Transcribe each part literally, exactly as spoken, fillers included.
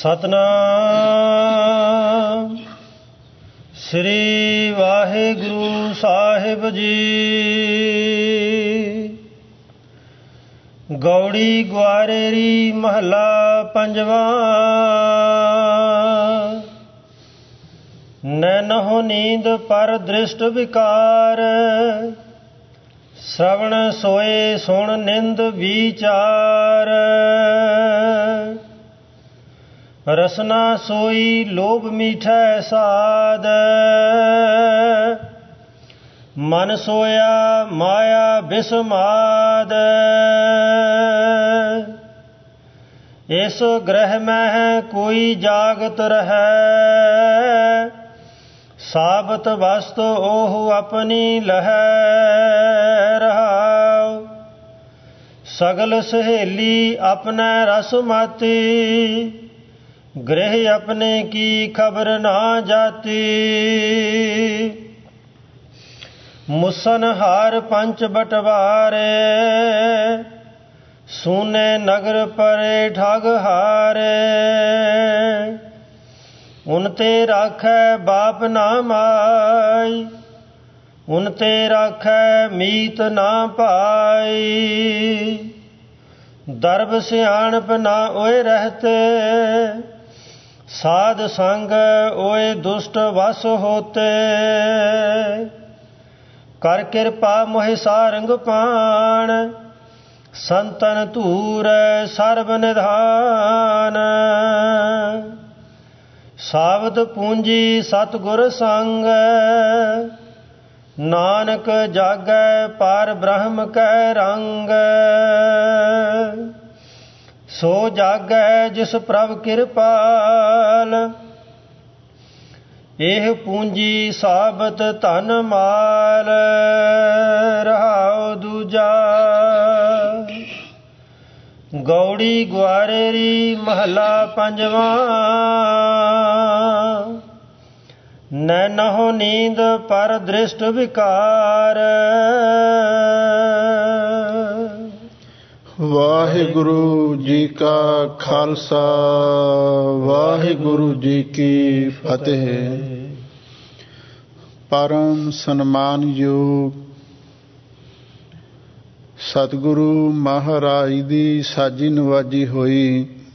ਸਤਨਾਮ ਸ੍ਰੀ ਵਾਹਿਗੁਰੂ ਸਾਹਿਬ ਜੀ। ਗੌੜੀ ਗੁਆਰੇਰੀ ਮਹੱਲਾ ਪੰਜਵਾਂ। ਨੈਨਹੁ ਨੀਂਦ ਪਰ ਦ੍ਰਿਸ਼ਟ ਵਿਕਾਰ, ਸ਼ਰਵਣ ਸੋਏ ਸੁਣ ਨਿੰਦ ਵਿਚਾਰ। ਰਸਨਾ ਸੋਈ ਲੋਭ ਮੀਠੈ ਸਾਧ, ਮਨ ਸੋਇਆ ਮਾਇਆ ਬਿਸਮਾਦ। ਇਸ ਗ੍ਰਹਿ ਮਹਿ ਕੋਈ ਜਾਗਤ ਰਹੈ, ਸਾਬਤ ਵਸਤ ਉਹ ਆਪਣੀ ਲਹੈ ਰਹਾਉ। ਸਗਲ ਸਹੇਲੀ ਆਪਣਾ ਰਸ ਮਾਤੀ, ਗ੍ਰਹਿ ਆਪਣੇ ਕੀ ਖਬਰ ਨਾ ਜਾਤੀ। ਮੁਸਨਹਾਰ ਪੰਚ ਬਟਵਾਰੇ, ਸੂਨੇ ਨਗਰ ਪਰੇ ਠਗ ਹਾਰੇ। ਉਨ ਤੇ ਰਾਖੈ ਬਾਪ ਨਾ ਮਾਈ, ਉਨ ਤੇ ਰਾਖੈ ਮੀਤ ਨਾ ਪਾਈ। ਦਰਬ ਸਿਆਣਪ ਨਾ ਓਏ ਰਹਤੇ, ਸਾਧ ਸੰਗ ਓਏ ਦੁਸ਼ਟ ਵਸ ਹੋਤੇ। ਕਰ ਕਿਰਪਾ ਮੋਹਿ ਸਾਰੰਗ ਪਾਣ, ਸੰਤਨ ਧੂਰ ਸਰਬ ਨਿਧਾਨ। ਸਾਵਧ ਪੂੰਜੀ ਸਤਿਗੁਰ ਸੰਗ, ਨਾਨਕ ਜਾਗੈ ਪਰ ਬ੍ਰਹਮ ਕੈ ਰੰਗ। ਸੋ ਜਾਗੈ ਜਿਸ ਪ੍ਰਭ ਕਿਰਪਾਲ, ਇਹ ਪੂੰਜੀ ਸਾਬਤ ਧਨ ਮਾਲ। ਰਹਾਉ ਦੂਜਾ। ਗੌੜੀ ਗੁਆਰੇਰੀ ਮਹੱਲਾ ਪੰਜਵਾਂ। ਨੈਨਹੁ ਨੀਂਦ ਪਰ ਦ੍ਰਿਸ਼ਟ ਵਿਕਾਰ। ਵਾਹਿਗੁਰੂ ਜੀ ਕਾ ਖਾਲਸਾ, ਵਾਹਿਗੁਰੂ ਜੀ ਕੀ ਫਤਿਹ। ਪਰਮ ਸਨਮਾਨਯੋਗ ਸਤਿਗੁਰੂ ਮਹਾਰਾਜ ਦੀ ਸਾਜੀ ਨਵਾਜੀ ਹੋਈ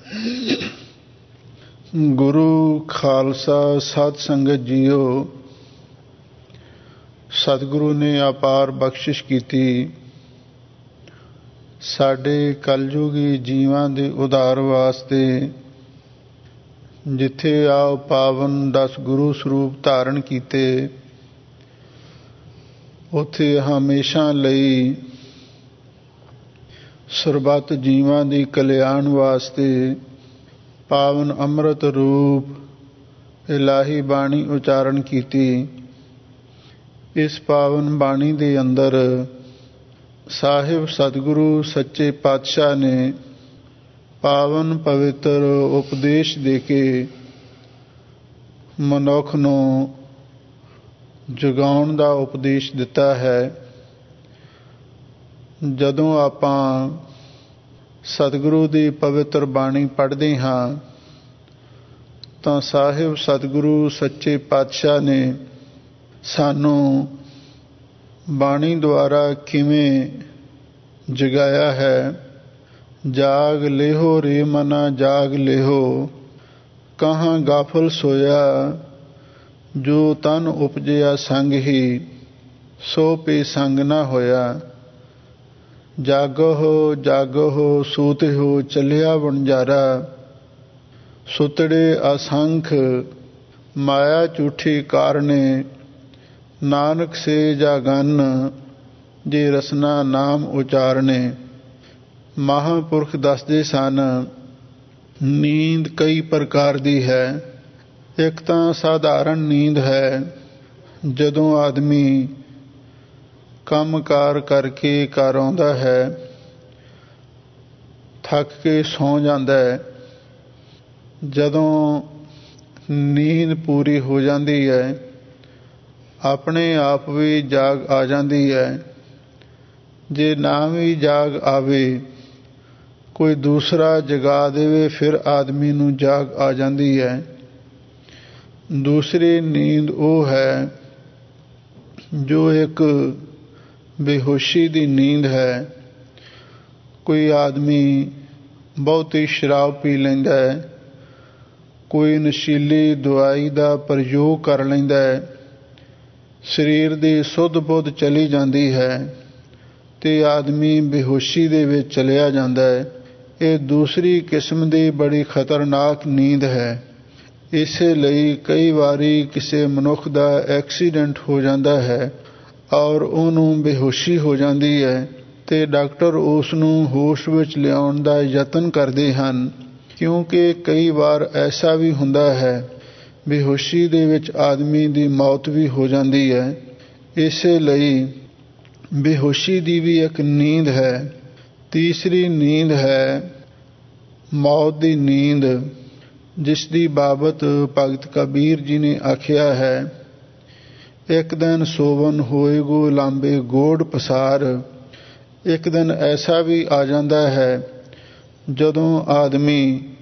ਗੁਰੂ ਖਾਲਸਾ ਸਾਧ ਸੰਗਤ ਜੀਓ, ਸਤਿਗੁਰੂ ਨੇ ਅਪਾਰ ਬਖਸ਼ਿਸ਼ ਕੀਤੀ ਸਾਡੇ ਕਲਯੁਗੀ ਜੀਵਾਂ ਦੇ ਉਧਾਰ ਵਾਸਤੇ। ਜਿੱਥੇ ਆਓ ਪਾਵਨ ਦਸ ਗੁਰੂ ਸਰੂਪ ਧਾਰਨ ਕੀਤੇ, ਉੱਥੇ ਹਮੇਸ਼ਾ ਲਈ ਸਰਬੱਤ ਜੀਵਾਂ ਦੀ ਕਲਿਆਣ ਵਾਸਤੇ ਪਾਵਨ ਅੰਮ੍ਰਿਤ ਰੂਪ ਇਲਾਹੀ ਬਾਣੀ ਉਚਾਰਨ ਕੀਤੀ। ਇਸ ਪਾਵਨ ਬਾਣੀ ਦੇ ਅੰਦਰ ਸਾਹਿਬ ਸਤਿਗੁਰੂ ਸੱਚੇ ਪਾਤਸ਼ਾਹ ਨੇ ਪਾਵਨ ਪਵਿੱਤਰ ਉਪਦੇਸ਼ ਦੇ ਕੇ ਮਨੁੱਖ ਨੂੰ ਜਗਾਉਣ ਦਾ ਉਪਦੇਸ਼ ਦਿੱਤਾ ਹੈ। ਜਦੋਂ ਆਪਾਂ ਸਤਿਗੁਰੂ ਦੀ ਪਵਿੱਤਰ ਬਾਣੀ ਪੜ੍ਹਦੇ ਹਾਂ ਤਾਂ ਸਾਹਿਬ ਸਤਿਗੁਰੂ ਸੱਚੇ ਪਾਤਸ਼ਾਹ ਨੇ ਸਾਨੂੰ ਬਾਣੀ ਦੁਆਰਾ ਕਿਵੇਂ ਜਗਾਇਆ ਹੈ। ਜਾਗ ਲਿਹੋ ਰੇ ਮਨਾ ਜਾਗ ਲਿਹੋ, ਕਹਾਂ ਗਾਫਲ ਸੋਇਆ। ਜੋ ਤਨ ਉਪਜਿਆ ਸੰਗ ਹੀ, ਸੋ ਪੇ ਸੰਗ ਨਾ ਹੋਇਆ। ਜਾਗੋ ਜਾਗੋ ਸੂਤਿਓ ਚੱਲਿਆ ਵਣਜਾਰਾ, ਸੁਤੜੇ ਅਸੰਖ ਮਾਇਆ ਝੂਠੀ ਕਾਰਣੇ। ਨਾਨਕ ਸੇ ਜਾਗਨ ਜੇ ਰਸਨਾ ਨਾਮ ਉਚਾਰਨੇ। ਮਹਾਂਪੁਰਖ ਦੱਸਦੇ ਸਨ ਨੀਂਦ ਕਈ ਪ੍ਰਕਾਰ ਦੀ ਹੈ। ਇੱਕ ਤਾਂ ਸਾਧਾਰਨ ਨੀਂਦ ਹੈ, ਜਦੋਂ ਆਦਮੀ ਕੰਮ ਕਾਰ ਕਰਕੇ ਘਰ ਆਉਂਦਾ ਹੈ, ਥੱਕ ਕੇ ਸੌਂ ਜਾਂਦਾ ਹੈ। ਜਦੋਂ ਨੀਂਦ ਪੂਰੀ ਹੋ ਜਾਂਦੀ ਹੈ, ਆਪਣੇ ਆਪ ਵੀ ਜਾਗ ਆ ਜਾਂਦੀ ਹੈ। ਜੇ ਨਾ ਵੀ ਜਾਗ ਆਵੇ, ਕੋਈ ਦੂਸਰਾ ਜਗਾ ਦੇਵੇ ਫਿਰ ਆਦਮੀ ਨੂੰ ਜਾਗ ਆ ਜਾਂਦੀ ਹੈ। ਦੂਸਰੀ ਨੀਂਦ ਉਹ ਹੈ ਜੋ ਇੱਕ ਬੇਹੋਸ਼ੀ ਦੀ ਨੀਂਦ ਹੈ। ਕੋਈ ਆਦਮੀ ਬਹੁਤੀ ਸ਼ਰਾਬ ਪੀ ਲੈਂਦਾ ਹੈ, ਕੋਈ ਨਸ਼ੀਲੀ ਦਵਾਈ ਦਾ ਪ੍ਰਯੋਗ ਕਰ ਲੈਂਦਾ ਹੈ, ਸਰੀਰ ਦੀ ਸੁੱਧ ਬੁੱਧ ਚਲੀ ਜਾਂਦੀ ਹੈ ਅਤੇ ਆਦਮੀ ਬੇਹੋਸ਼ੀ ਦੇ ਵਿੱਚ ਚਲਿਆ ਜਾਂਦਾ ਹੈ। ਇਹ ਦੂਸਰੀ ਕਿਸਮ ਦੀ ਬੜੀ ਖਤਰਨਾਕ ਨੀਂਦ ਹੈ। ਇਸੇ ਲਈ ਕਈ ਵਾਰੀ ਕਿਸੇ ਮਨੁੱਖ ਦਾ ਐਕਸੀਡੈਂਟ ਹੋ ਜਾਂਦਾ ਹੈ ਔਰ ਉਹਨੂੰ ਬੇਹੋਸ਼ੀ ਹੋ ਜਾਂਦੀ ਹੈ ਅਤੇ ਡਾਕਟਰ ਉਸ ਨੂੰ ਹੋਸ਼ ਵਿੱਚ ਲਿਆਉਣ ਦਾ ਯਤਨ ਕਰਦੇ ਹਨ, ਕਿਉਂਕਿ ਕਈ ਵਾਰ ਐਸਾ ਵੀ ਹੁੰਦਾ ਹੈ ਬੇਹੋਸ਼ੀ ਦੇ ਵਿੱਚ ਆਦਮੀ ਦੀ ਮੌਤ ਵੀ ਹੋ ਜਾਂਦੀ ਹੈ। ਇਸੇ ਲਈ ਬੇਹੋਸ਼ੀ ਦੀ ਵੀ ਇੱਕ ਨੀਂਦ ਹੈ। ਤੀਸਰੀ ਨੀਂਦ ਹੈ ਮੌਤ ਦੀ ਨੀਂਦ, ਜਿਸ ਦੀ ਬਾਬਤ ਭਗਤ ਕਬੀਰ ਜੀ ਨੇ ਆਖਿਆ ਹੈ, ਇੱਕ ਦਿਨ ਸੋਵਨ ਹੋਏਗੋ ਲਾਂਬੇ ਗੋੜ ਪਸਾਰ। ਇੱਕ ਦਿਨ ਐਸਾ ਵੀ ਆ ਜਾਂਦਾ ਹੈ ਜਦੋਂ ਆਦਮੀ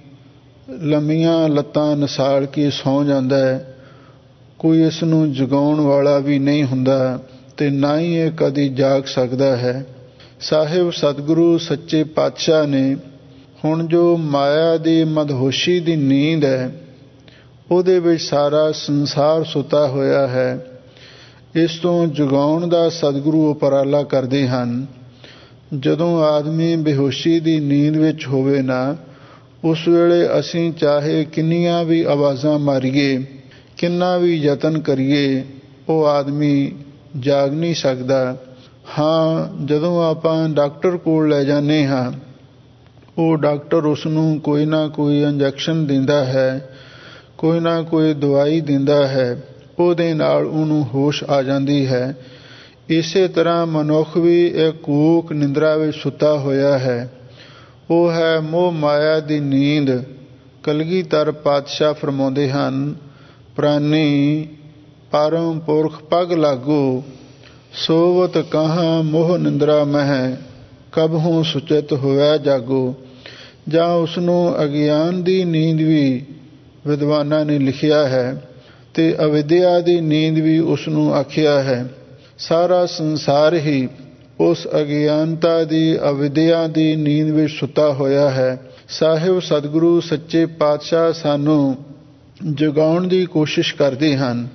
ਲੰਮੀਆਂ ਲੱਤਾਂ ਨਸਾਲ ਕੇ ਸੌਂ ਜਾਂਦਾ ਹੈ, ਕੋਈ ਇਸ ਨੂੰ ਜਗਾਉਣ ਵਾਲਾ ਵੀ ਨਹੀਂ ਹੁੰਦਾ ਅਤੇ ਨਾ ਹੀ ਇਹ ਕਦੀ ਜਾਗ ਸਕਦਾ ਹੈ। ਸਾਹਿਬ ਸਤਿਗੁਰੂ ਸੱਚੇ ਪਾਤਸ਼ਾਹ ਨੇ ਹੁਣ ਜੋ ਮਾਇਆ ਦੀ ਮਦਹੋਸ਼ੀ ਦੀ ਨੀਂਦ ਹੈ, ਉਹਦੇ ਵਿੱਚ ਸਾਰਾ ਸੰਸਾਰ ਸੁੱਤਾ ਹੋਇਆ ਹੈ। ਇਸ ਤੋਂ ਜਗਾਉਣ ਦਾ ਸਤਿਗੁਰੂ ਉਪਰਾਲਾ ਕਰਦੇ ਹਨ। ਜਦੋਂ ਆਦਮੀ ਬੇਹੋਸ਼ੀ ਦੀ ਨੀਂਦ ਵਿੱਚ ਹੋਵੇ ਨਾ, ਉਸ ਵੇਲੇ ਅਸੀਂ ਚਾਹੇ ਕਿੰਨੀਆਂ ਵੀ ਆਵਾਜ਼ਾਂ ਮਾਰੀਏ, ਕਿੰਨਾ ਵੀ ਯਤਨ ਕਰੀਏ, ਉਹ ਆਦਮੀ ਜਾਗ ਨਹੀਂ ਸਕਦਾ। ਹਾਂ, ਜਦੋਂ ਆਪਾਂ ਡਾਕਟਰ ਕੋਲ ਲੈ ਜਾਂਦੇ ਹਾਂ, ਉਹ ਡਾਕਟਰ ਉਸ ਨੂੰ ਕੋਈ ਨਾ ਕੋਈ ਇੰਜੈਕਸ਼ਨ ਦਿੰਦਾ ਹੈ, ਕੋਈ ਨਾ ਕੋਈ ਦਵਾਈ ਦਿੰਦਾ ਹੈ, ਉਹਦੇ ਨਾਲ ਉਹਨੂੰ ਹੋਸ਼ ਆ ਜਾਂਦੀ ਹੈ। ਇਸੇ ਤਰ੍ਹਾਂ ਮਨੁੱਖ ਵੀ ਇੱਕ ਕੂਕ ਨਿੰਦਰਾ ਵਿੱਚ ਸੁੱਤਾ ਹੋਇਆ ਹੈ। ਉਹ ਹੈ ਮੋਹ ਮਾਇਆ ਦੀ ਨੀਂਦ। ਕਲਗੀਧਰ ਪਾਤਸ਼ਾਹ ਫਰਮਾਉਂਦੇ ਹਨ, ਪ੍ਰਾਨੀ ਪਰਮ ਪੁਰਖ ਪਗ ਲਾਗੋ, ਸੋਵਤ ਕਹਾਂ ਮੋਹ ਨਿੰਦਰਾ ਮਹਿ, ਕਬਹੂ ਸੁਚਿਤ ਹੋਵੈ ਜਾਗੋ। ਜਾਂ ਉਸਨੂੰ ਅਗਿਆਨ ਦੀ ਨੀਂਦ ਵੀ ਵਿਦਵਾਨਾਂ ਨੇ ਲਿਖਿਆ ਹੈ ਅਤੇ ਅਵਿਦਿਆ ਦੀ ਨੀਂਦ ਵੀ ਉਸ ਨੂੰ ਆਖਿਆ ਹੈ। ਸਾਰਾ ਸੰਸਾਰ ਹੀ ਉਸ ਅਗਿਆਨਤਾ ਦੀ, ਅਵਿਦਿਆ ਦੀ ਨੀਂਦ ਵਿੱਚ ਸੁੱਤਾ ਹੋਇਆ ਹੈ। ਸਾਹਿਬ ਸਤਿਗੁਰੂ ਸੱਚੇ ਪਾਤਸ਼ਾਹ ਸਾਨੂੰ ਜਗਾਉਣ ਦੀ ਕੋਸ਼ਿਸ਼ ਕਰਦੇ ਹਨ।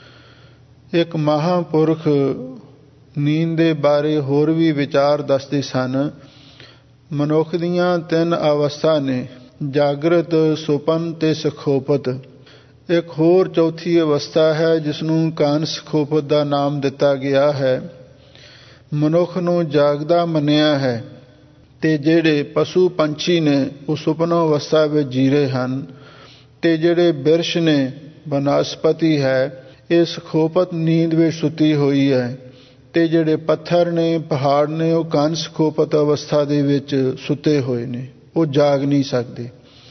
ਇੱਕ ਮਹਾਂਪੁਰਖ ਨੀਂਦ ਦੇ ਬਾਰੇ ਹੋਰ ਵੀ ਵਿਚਾਰ ਦੱਸਦੇ ਸਨ। ਮਨੁੱਖ ਦੀਆਂ ਤਿੰਨ ਅਵਸਥਾ ਨੇ, ਜਾਗਰਤ, ਸੁਪਨ ਅਤੇ ਸਖੋਪਤ। ਇੱਕ ਹੋਰ ਚੌਥੀ ਅਵਸਥਾ ਹੈ ਜਿਸ ਨੂੰ ਕਾਨ ਸਖੋਪਤ ਦਾ ਨਾਮ ਦਿੱਤਾ ਗਿਆ ਹੈ। ਮਨੁੱਖ ਨੂੰ ਜਾਗਦਾ ਮੰਨਿਆ ਹੈ ਅਤੇ ਜਿਹੜੇ ਪਸ਼ੂ ਪੰਛੀ ਨੇ ਉਹ ਸੁਪਨ ਅਵਸਥਾ ਵਿੱਚ ਜੀ ਰਹੇ ਹਨ, ਅਤੇ ਜਿਹੜੇ ਬਿਰਛ ਨੇ, ਬਨਸਪਤੀ ਹੈ, ਇਹ ਸਖੋਪਤ ਨੀਂਦ ਵਿੱਚ ਸੁੱਤੀ ਹੋਈ ਹੈ, ਅਤੇ ਜਿਹੜੇ ਪੱਥਰ ਨੇ, ਪਹਾੜ ਨੇ, ਉਹ ਕਾਨ ਸਖੋਪਤ ਅਵਸਥਾ ਦੇ ਵਿੱਚ ਸੁੱਤੇ ਹੋਏ ਨੇ, ਉਹ ਜਾਗ ਨਹੀਂ ਸਕਦੇ।